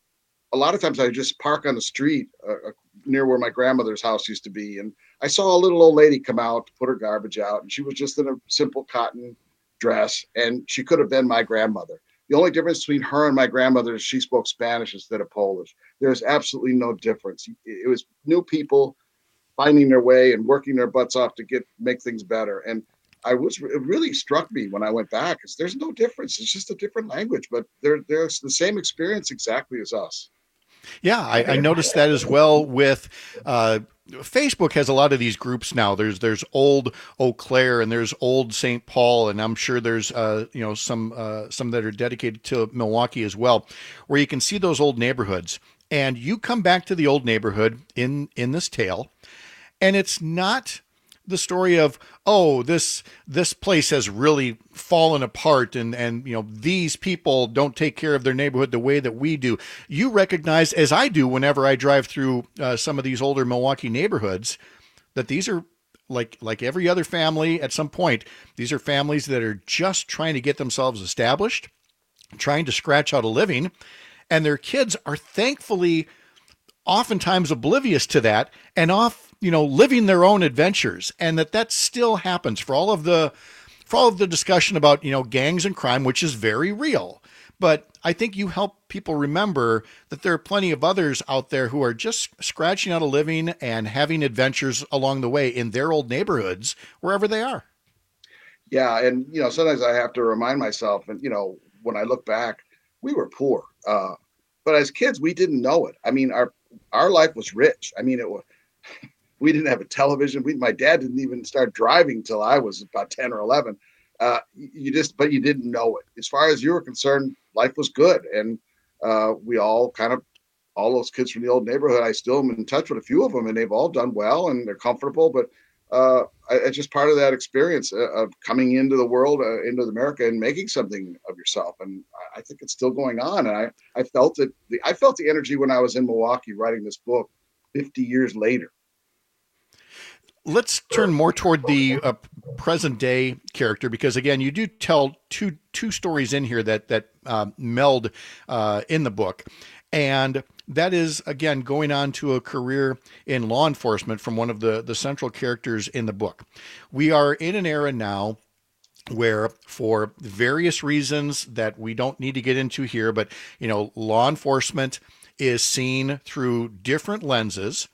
a lot of times I would just park on the street uh, near where my grandmother's house used to be. And I saw a little old lady come out to put her garbage out, and she was just in a simple cotton dress, and she could have been my grandmother. The only difference between her and my grandmother is she spoke Spanish instead of Polish. There's absolutely no difference. It was new people finding their way and working their butts off to get make things better. And I was it really struck me when I went back, because there's no difference. It's just a different language, but they're they're the same experience exactly as us. Yeah, I, I noticed that as well with uh, Facebook has a lot of these groups now. There's there's old Eau Claire and there's old Saint Paul, and I'm sure there's uh, you know some uh, some that are dedicated to Milwaukee as well, where you can see those old neighborhoods. And you come back to the old neighborhood in in this tale, and it's not the story of, oh, this this place has really fallen apart and and you know these people don't take care of their neighborhood the way that we do. You recognize, as I do whenever I drive through uh, some of these older Milwaukee neighborhoods, that these are like like every other family at some point. These are families that are just trying to get themselves established, trying to scratch out a living, and their kids are thankfully oftentimes oblivious to that and off, you know, living their own adventures, and that that still happens for all of the, for all of the discussion about, you know, gangs and crime, which is very real. But I think you help people remember that there are plenty of others out there who are just scratching out a living and having adventures along the way in their old neighborhoods, wherever they are. Yeah. And, you know, sometimes I have to remind myself, and, you know, when I look back, we were poor. Uh, but as kids, we didn't know it. I mean, our, our life was rich. I mean, it was, we didn't have a television. We, my dad didn't even start driving till I was about ten or eleven. Uh, you just, but you didn't know it. As far as you were concerned, life was good. And uh, we all kind of, all those kids from the old neighborhood, I still am in touch with a few of them, and they've all done well and they're comfortable. But uh, I, it's just part of that experience of coming into the world, uh, into America, and making something of yourself. And I think it's still going on. And I, I felt it. The, I felt the energy when I was in Milwaukee writing this book fifty years later. Let's turn more toward the uh, present day character, because again, you do tell two two stories in here that that uh, meld uh, in the book, and that is again going on to a career in law enforcement from one of the the central characters in the book. We are in an era now where, for various reasons that we don't need to get into here, but you know, law enforcement is seen through different lenses.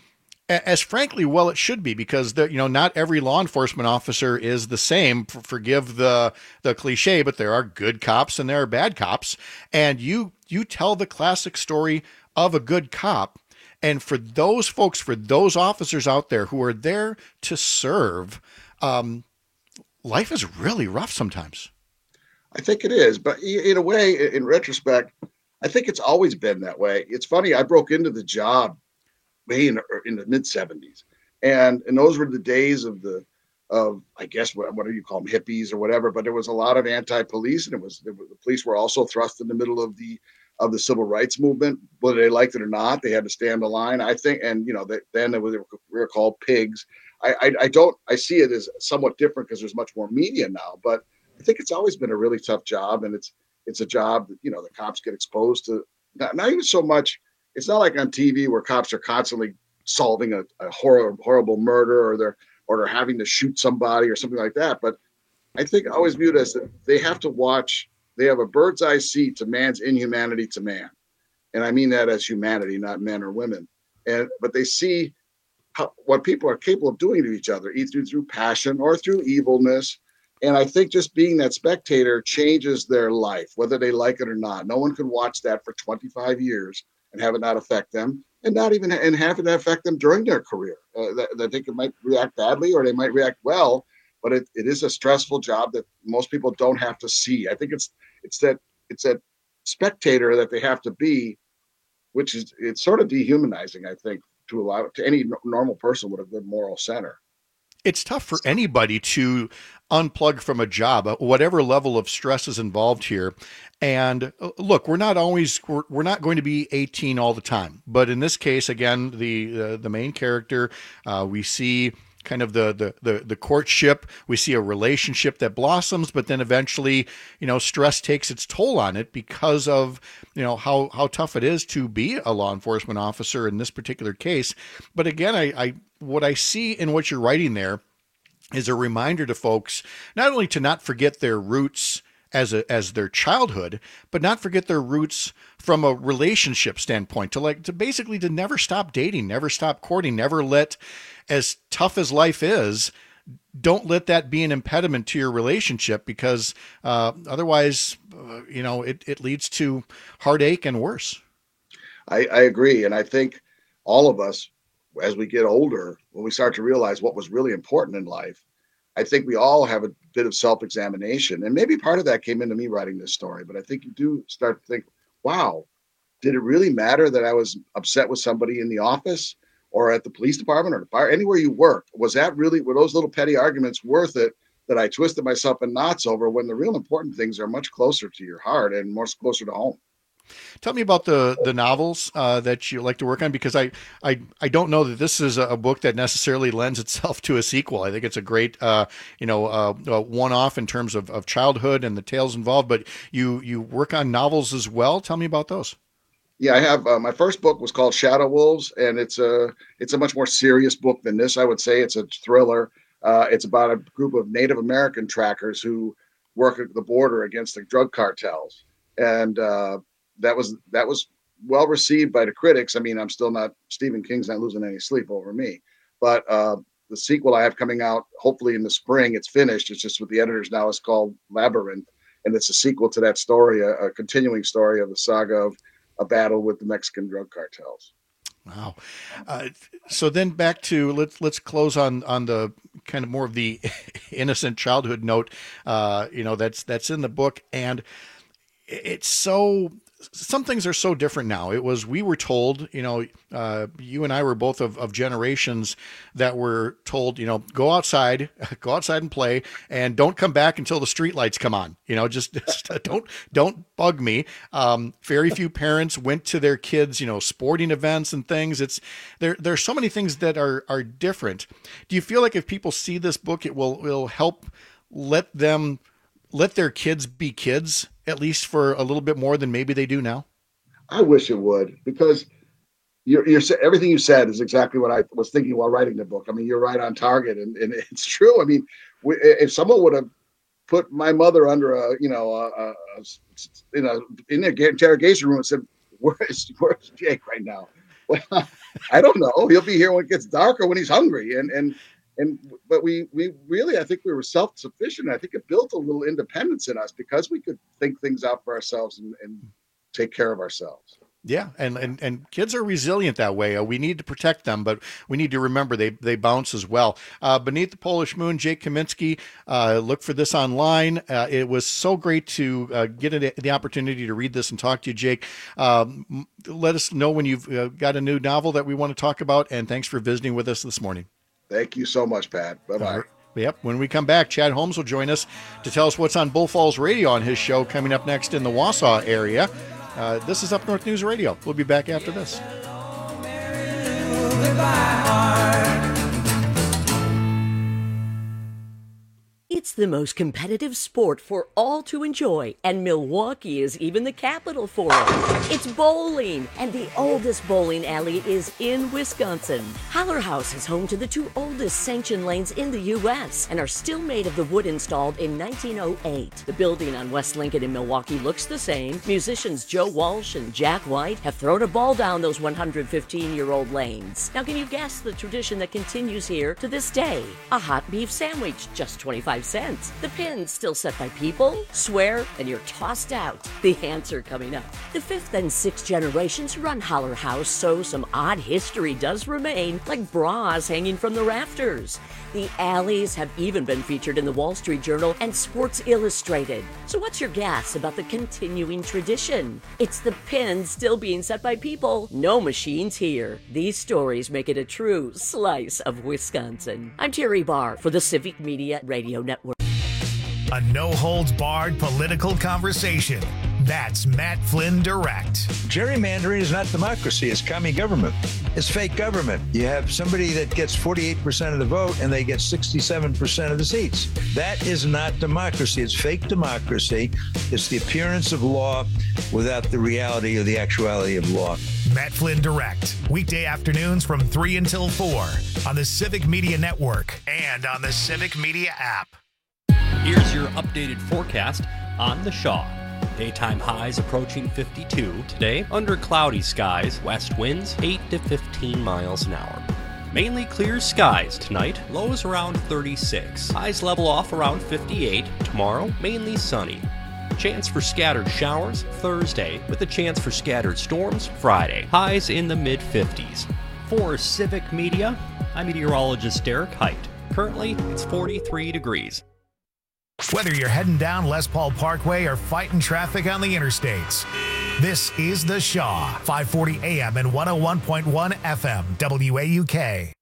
As frankly, well, it should be, because the, you know, not every law enforcement officer is the same. For, forgive the the cliche, but there are good cops and there are bad cops. And you you tell the classic story of a good cop. And for those folks, for those officers out there who are there to serve, um, life is really rough sometimes. I think it is, but in a way, in retrospect, I think it's always been that way. It's funny. I broke into the job in, in the mid seventies. And, and those were the days of the, of, I guess, what, what do you call them, hippies or whatever, but there was a lot of anti-police, and it was, the police were also thrust in the middle of the, of the civil rights movement, whether they liked it or not. They had to stand the line, I think. And, you know, they, then they were, they were called pigs. I, I, I don't, I see it as somewhat different because there's much more media now, but I think it's always been a really tough job. And it's, it's a job that, you know, the cops get exposed to, not, not even so much. It's not like on T V where cops are constantly solving a, a horror, horrible murder, or they're or they're having to shoot somebody or something like that. But I think I always viewed as that they have to watch. They have a bird's eye seat to man's inhumanity to man, and I mean that as humanity, not men or women. And but they see how, what people are capable of doing to each other, either through passion or through evilness. And I think just being that spectator changes their life, whether they like it or not. No one can watch that for twenty-five years and have it not affect them, and not even and have it affect them during their career. Uh, that, that they can, might react badly or they might react well, but it, it is a stressful job that most people don't have to see. I think it's it's that it's that spectator that they have to be, which is it's sort of dehumanizing, I think, to a lot to any normal person with a good moral center. it's tough for anybody to unplug from a job, whatever level of stress is involved here. And look, we're not always, we're, we're not going to be eighteen all the time. But in this case, again, the uh, the main character, uh, we see kind of the, the, the, the courtship. We see a relationship that blossoms, but then eventually, you know, stress takes its toll on it because of, you know, how, how tough it is to be a law enforcement officer in this particular case. But again, I, I what I see in what you're writing there is a reminder to folks, not only to not forget their roots as a, as their childhood, but not forget their roots from a relationship standpoint, to like, to basically to never stop dating, never stop courting, never let, as tough as life is, don't let that be an impediment to your relationship, because uh, otherwise, uh, you know, it, it leads to heartache and worse. I, I agree. And I think all of us, as we get older, when we start to realize what was really important in life, I think we all have a bit of self-examination. And maybe part of that came into me writing this story, but I think you do start to think, wow, did it really matter that I was upset with somebody in the office or at the police department or the fire, anywhere you worked? Was that really, were those little petty arguments worth it that I twisted myself in knots over, when the real important things are much closer to your heart and more closer to home? Tell me about the the novels uh, that you like to work on, because I, I I don't know that this is a book that necessarily lends itself to a sequel. I think it's a great uh, you know uh, uh, one-off in terms of, of childhood and the tales involved. But you you work on novels as well. Tell me about those. Yeah, I have. Uh, my first book was called Shadow Wolves, and it's a it's a much more serious book than this. I would say it's a thriller. Uh, it's about a group of Native American trackers who work at the border against the drug cartels, and uh, that was that was well received by the critics. I mean, I'm still not, Stephen King's not losing any sleep over me, but uh, the sequel I have coming out hopefully in the spring, it's finished. It's just with the editors now. It's called Labyrinth, and it's a sequel to that story, a, a continuing story of the saga of a battle with the Mexican drug cartels. Wow. Uh, so then back to, let's, let's close on, on the kind of more of the innocent childhood note, uh, you know, that's, that's in the book. And it's so, some things are so different now. It was, we were told, you know, uh, you and I were both of, of generations that were told, you know, go outside, go outside and play, and don't come back until the street lights come on. You know, just, just don't, don't bug me. Um, very few parents went to their kids, you know, sporting events and things. It's there, there's so many things that are, are different. Do you feel like if people see this book, it will, will help let them, let their kids be kids, at least for a little bit more than maybe they do now? I wish it would, because you're, you're everything you said is exactly what I was thinking while writing the book. I mean, you're right on target, and, and it's true. I mean, we, if someone would have put my mother under a, you know, a, a, a, in a in an interrogation room and said, "Where's where's Jake right now?" Well, I don't know. He'll be here when it gets dark or when he's hungry, and and. And but we we really, I think we were self-sufficient. I think it built a little independence in us because we could think things out for ourselves and, and take care of ourselves. Yeah, and, and and kids are resilient that way. Uh, we need to protect them, but we need to remember they they bounce as well. Uh, Beneath the Polish Moon, Jake Kaminski. Uh, look for this online. Uh, it was so great to uh, get a, the opportunity to read this and talk to you, Jake. Um, let us know when you've uh, got a new novel that we want to talk about, and thanks for visiting with us this morning. Thank you so much, Pat. Bye-bye. Uh, yep. When we come back, Chad Holmes will join us to tell us what's on Bull Falls Radio on his show coming up next in the Wausau area. Uh, this is Up North News Radio. We'll be back after this. It's the most competitive sport for all to enjoy, and Milwaukee is even the capital for it. It's bowling, and the oldest bowling alley is in Wisconsin. Haller House is home to the two oldest sanctioned lanes in the U S and are still made of the wood installed in nineteen oh eight. The building on West Lincoln in Milwaukee looks the same. Musicians Joe Walsh and Jack White have thrown a ball down those one hundred fifteen-year-old lanes. Now, can you guess the tradition that continues here to this day? A hot beef sandwich, just twenty-five cents. event. The pin's still set by people. Swear, and you're tossed out. The answer coming up. The fifth and sixth generations run Holler House, so some odd history does remain, like bras hanging from the rafters. The alleys have even been featured in the Wall Street Journal and Sports Illustrated. So what's your guess about the continuing tradition? It's the pin still being set by people. No machines here. These stories make it a true slice of Wisconsin. I'm Terry Barr for the Civic Media Radio Network. A no-holds-barred political conversation. That's Matt Flynn Direct. Gerrymandering is not democracy. It's commie government. It's fake government. You have somebody that gets forty-eight percent of the vote and they get sixty-seven percent of the seats. That is not democracy. It's fake democracy. It's the appearance of law without the reality or the actuality of law. Matt Flynn Direct. Weekday afternoons from three until four on the Civic Media Network and on the Civic Media app. Here's your updated forecast on the Shaw. Daytime highs approaching fifty-two. Today, under cloudy skies, west winds eight to fifteen miles an hour. Mainly clear skies tonight, lows around thirty-six. Highs level off around fifty-eight. Tomorrow, mainly sunny. Chance for scattered showers Thursday, with a chance for scattered storms Friday. Highs in the mid fifties. For Civic Media, I'm meteorologist Derek Height. Currently, it's forty-three degrees. Whether you're heading down Les Paul Parkway or fighting traffic on the interstates, this is The Shaw, five forty A M and one oh one point one F M, W A U K.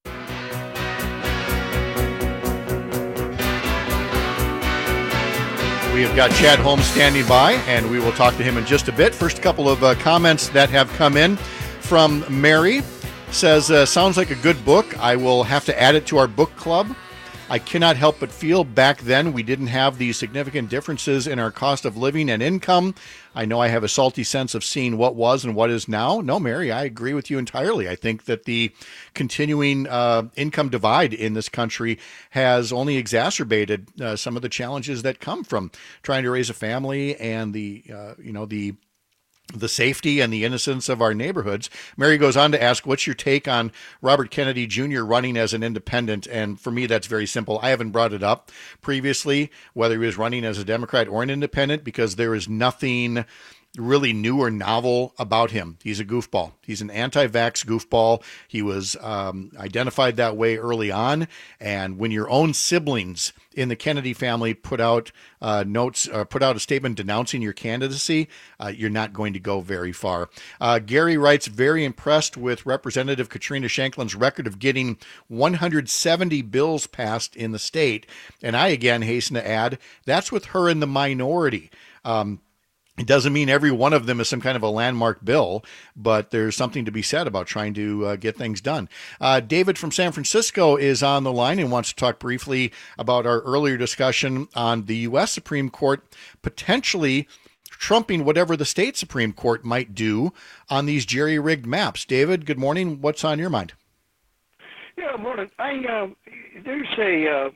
We have got Chad Holmes standing by, and we will talk to him in just a bit. First, a couple of uh, comments that have come in from Mary. Says, uh, sounds like a good book. I will have to add it to our book club. I cannot help but feel back then we didn't have these significant differences in our cost of living and income. I know I have a salty sense of seeing what was and what is now. No, Mary, I agree with you entirely. I think that the continuing uh, income divide in this country has only exacerbated uh, some of the challenges that come from trying to raise a family and the, uh, you know, the the safety and the innocence of our neighborhoods. Mary goes on to ask, what's your take on Robert Kennedy Junior running as an independent? And for me, that's very simple. I haven't brought it up previously, whether he was running as a Democrat or an independent, because there is nothing really new or novel about him. He's a goofball. He's an anti-vax goofball. He was um, identified that way early on. And when your own siblings in the Kennedy family put out uh, notes, uh, put out a statement denouncing your candidacy, uh, you're not going to go very far. Uh, Gary writes, very impressed with Representative Katrina Shanklin's record of getting one hundred seventy bills passed in the state. And I again hasten to add, that's with her in the minority. Um, It doesn't mean every one of them is some kind of a landmark bill, but there's something to be said about trying to uh, get things done. Uh, David from San Francisco is on the line and wants to talk briefly about our earlier discussion on the U S Supreme Court potentially trumping whatever the state Supreme Court might do on these jerry-rigged maps. David, good morning. What's on your mind? Yeah, morning. I uh, there's a, uh,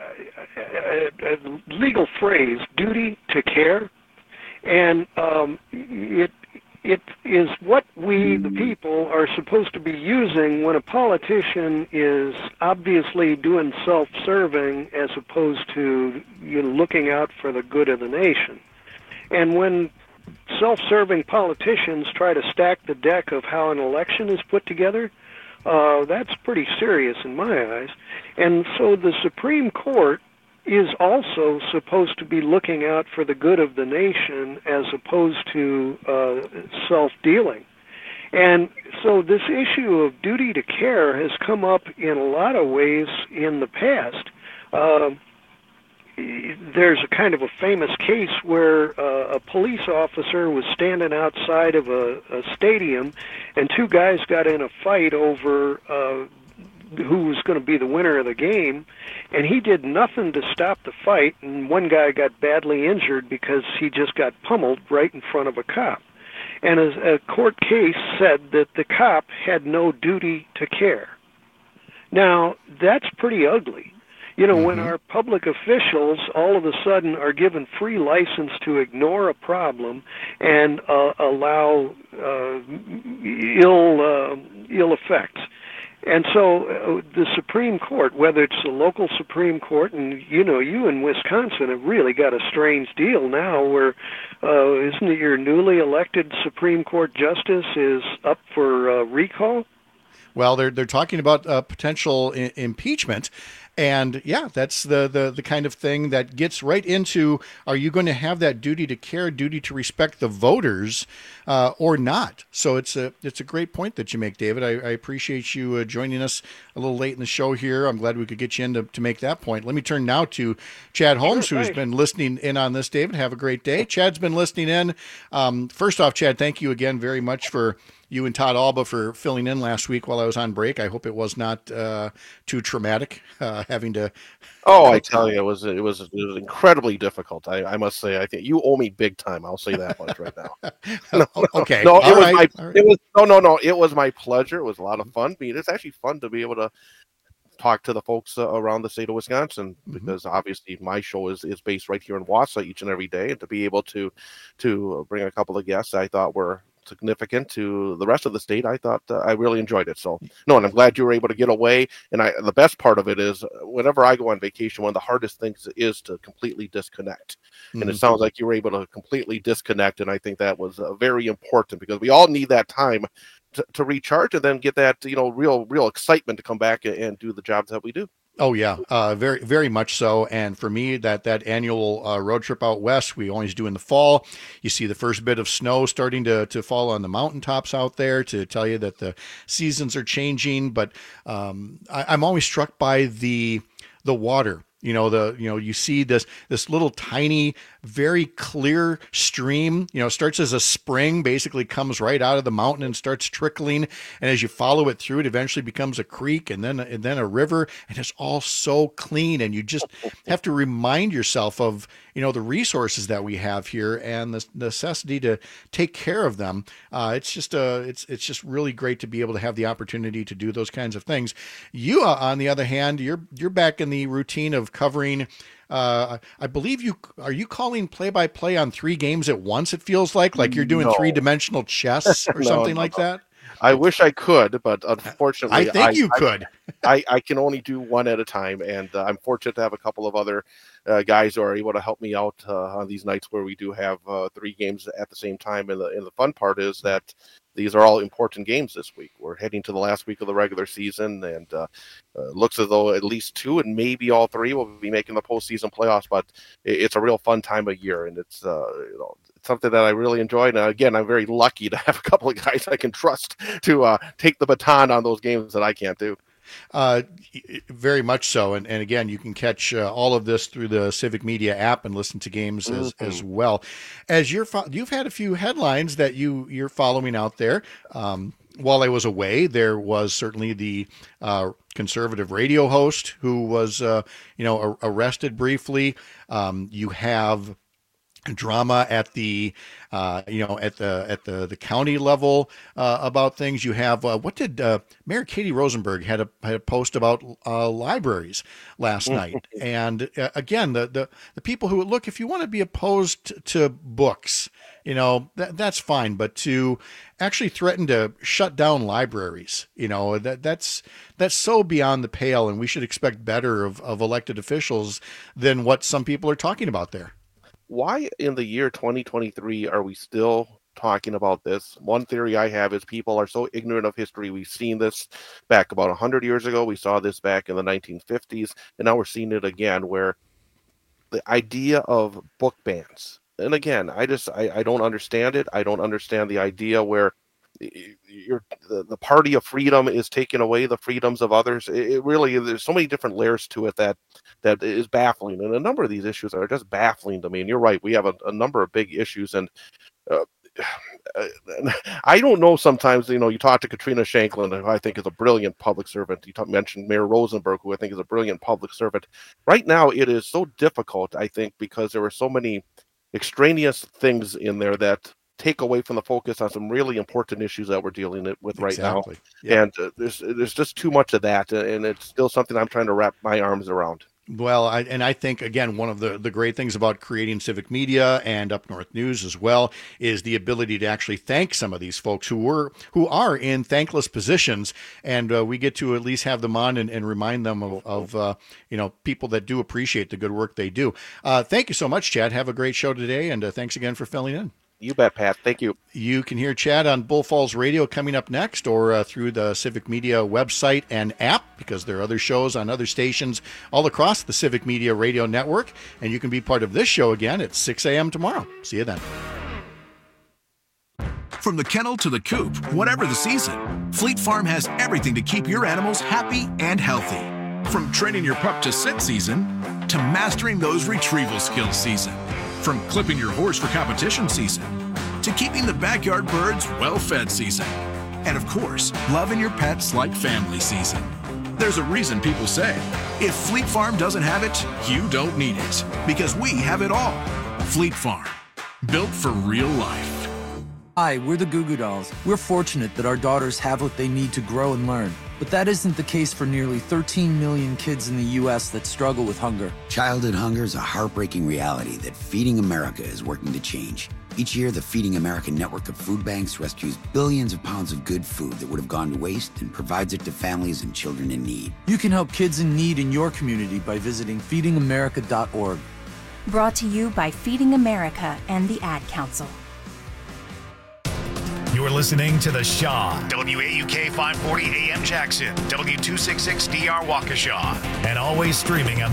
a, a legal phrase, duty to care. And um, it it is what we, the people, are supposed to be using when a politician is obviously doing self-serving as opposed to, you know, looking out for the good of the nation. And when self-serving politicians try to stack the deck of how an election is put together, uh, that's pretty serious in my eyes. And so the Supreme Court is also supposed to be looking out for the good of the nation as opposed to uh, self-dealing. And so this issue of duty to care has come up in a lot of ways in the past. Uh, there's a kind of a famous case where uh, a police officer was standing outside of a, a stadium and two guys got in a fight over uh, who was going to be the winner of the game, and he did nothing to stop the fight, and one guy got badly injured because he just got pummeled right in front of a cop. And a, a court case said that the cop had no duty to care. Now, that's pretty ugly. You know, mm-hmm. when our public officials all of a sudden are given free license to ignore a problem and uh, allow uh, ill uh, ill effects. And so uh, the Supreme Court, whether it's the local Supreme Court, and you know, you in Wisconsin have really got a strange deal now where, uh, isn't it your newly elected Supreme Court justice is up for uh, recall? Well, they're they're talking about uh, potential I- impeachment. And yeah, that's the, the, the kind of thing that gets right into, are you going to have that duty to care, duty to respect the voters uh, or not? So it's a it's a great point that you make, David. I, I appreciate you uh, joining us a little late in the show here. I'm glad we could get you in to, to make that point. Let me turn now to Chad Holmes, Sure, who's thanks. been listening in on this, David. Have a great day. Chad's been listening in. Um, first off, Chad, thank you again very much for you and Todd Alba for filling in last week while I was on break. I hope it was not uh, too traumatic uh, having to. Oh, I tell you, it was it was it was incredibly difficult. I, I must say, I think you owe me big time. I'll say that much right now. No, no, Okay. no, it All was right. my All right. it was no no no. It was my pleasure. It was a lot of fun. I mean, it's actually fun to be able to talk to the folks uh, around the state of Wisconsin, because obviously my show is, is based right here in Wausau each and every day, and to be able to to bring a couple of guests I thought were significant to the rest of the state, I thought uh, I really enjoyed it. So no, and I'm glad you were able to get away. And I the best part of it is, uh, whenever I go on vacation, one of the hardest things is to completely disconnect. And it Mhm. sounds like you were able to completely disconnect, and I think that was uh, very important, because we all need that time to, to recharge and then get that, you know, real real excitement to come back and, and do the jobs that we do. Oh yeah, uh, very very much so. And for me, that that annual uh, road trip out west, we always do in the fall. You see the first bit of snow starting to to fall on the mountaintops out there to tell you that the seasons are changing. But um, I, I'm always struck by the the water. You know, the you know you see this this little tiny, very clear stream. You know, starts as a spring, basically comes right out of the mountain and starts trickling. And as you follow it through, it eventually becomes a creek, and then and then a river, and it's all so clean. And you just have to remind yourself of you know the resources that we have here and the necessity to take care of them. Uh, it's just a it's it's just really great to be able to have the opportunity to do those kinds of things. You, uh, on the other hand, you're you're back in the routine of covering. Uh, I believe you are you calling play by play on three games at once. It feels like like you're doing No. three dimensional chess or No, something no, like no. that. I wish I could, but unfortunately, I think you I, could. I, I can only do one at a time, and uh, I'm fortunate to have a couple of other uh, guys who are able to help me out uh, on these nights where we do have uh, three games at the same time. And the and the fun part is that these are all important games this week. We're heading to the last week of the regular season, and uh, uh, looks as though at least two and maybe all three will be making the postseason playoffs. But it, it's a real fun time of year, and it's uh, you know. something that I really enjoyed. And again, I'm very lucky to have a couple of guys I can trust to uh, take the baton on those games that I can't do. Uh, very much so. And, and again, you can catch uh, all of this through the Civic Media app and listen to games as, Mhm. as well. As you're, fo- you've had a few headlines that you you're following out there. Um, while I was away, there was certainly the uh, conservative radio host who was, uh, you know, ar- arrested briefly. Um, you have drama at the uh you know at the at the the county level uh about things. You have uh, what did uh Mayor Katie Rosenberg had a had a post about uh libraries last night. And uh, again, the the the people who look, if you want to be opposed to books, you know that that's fine, but to actually threaten to shut down libraries, you know that that's that's so beyond the pale, and we should expect better of of elected officials than what some people are talking about there. Why in the year twenty twenty-three are we still talking about this? One theory I have is people are so ignorant of history. We've seen this back about one hundred years ago. We saw this back in the nineteen fifties, and now we're seeing it again, where the idea of book bans. And again, I just I, I don't understand it. I don't understand the idea where you're, the, the party of freedom is taking away the freedoms of others. It, it really, there's so many different layers to it that that is baffling. And a number of these issues are just baffling to me. And you're right, we have a, a number of big issues. And uh, I don't know, sometimes, you know, you talk to Katrina Shanklin, who I think is a brilliant public servant. You talk, mentioned Mayor Rosenberg, who I think is a brilliant public servant. Right now, it is so difficult, I think, because there are so many extraneous things in there that take away from the focus on some really important issues that we're dealing with right Exactly. now. Yeah. And uh, there's there's just too much of that, and it's still something I'm trying to wrap my arms around. Well, I, and I think, again, one of the, the great things about creating Civic Media and Up North News as well is the ability to actually thank some of these folks who were who are in thankless positions, and uh, we get to at least have them on and, and remind them of, of uh, you know, people that do appreciate the good work they do. Uh, thank you so much, Chad. Have a great show today, and uh, thanks again for filling in. You bet, Pat. Thank you. You can hear Chad on Bull Falls Radio coming up next, or uh, through the Civic Media website and app, because there are other shows on other stations all across the Civic Media Radio Network. And you can be part of this show again at six a.m. tomorrow. See you then. From the kennel to the coop, whatever the season, Fleet Farm has everything to keep your animals happy and healthy. From training your pup to sit season, to mastering those retrieval skills season. From clipping your horse for competition season, to keeping the backyard birds well-fed season. And of course, loving your pets like family season. There's a reason people say, if Fleet Farm doesn't have it, you don't need it. Because we have it all. Fleet Farm, built for real life. Hi, we're the Goo Goo Dolls. We're fortunate that our daughters have what they need to grow and learn. But that isn't the case for nearly thirteen million kids in the U S that struggle with hunger. Childhood hunger is a heartbreaking reality that Feeding America is working to change. Each year, the Feeding America network of food banks rescues billions of pounds of good food that would have gone to waste and provides it to families and children in need. You can help kids in need in your community by visiting feeding america dot org. Brought to you by Feeding America and the Ad Council. You're listening to The Shaw, W A U K five forty A M Jackson, W two sixty-six D R Waukesha, and always streaming on the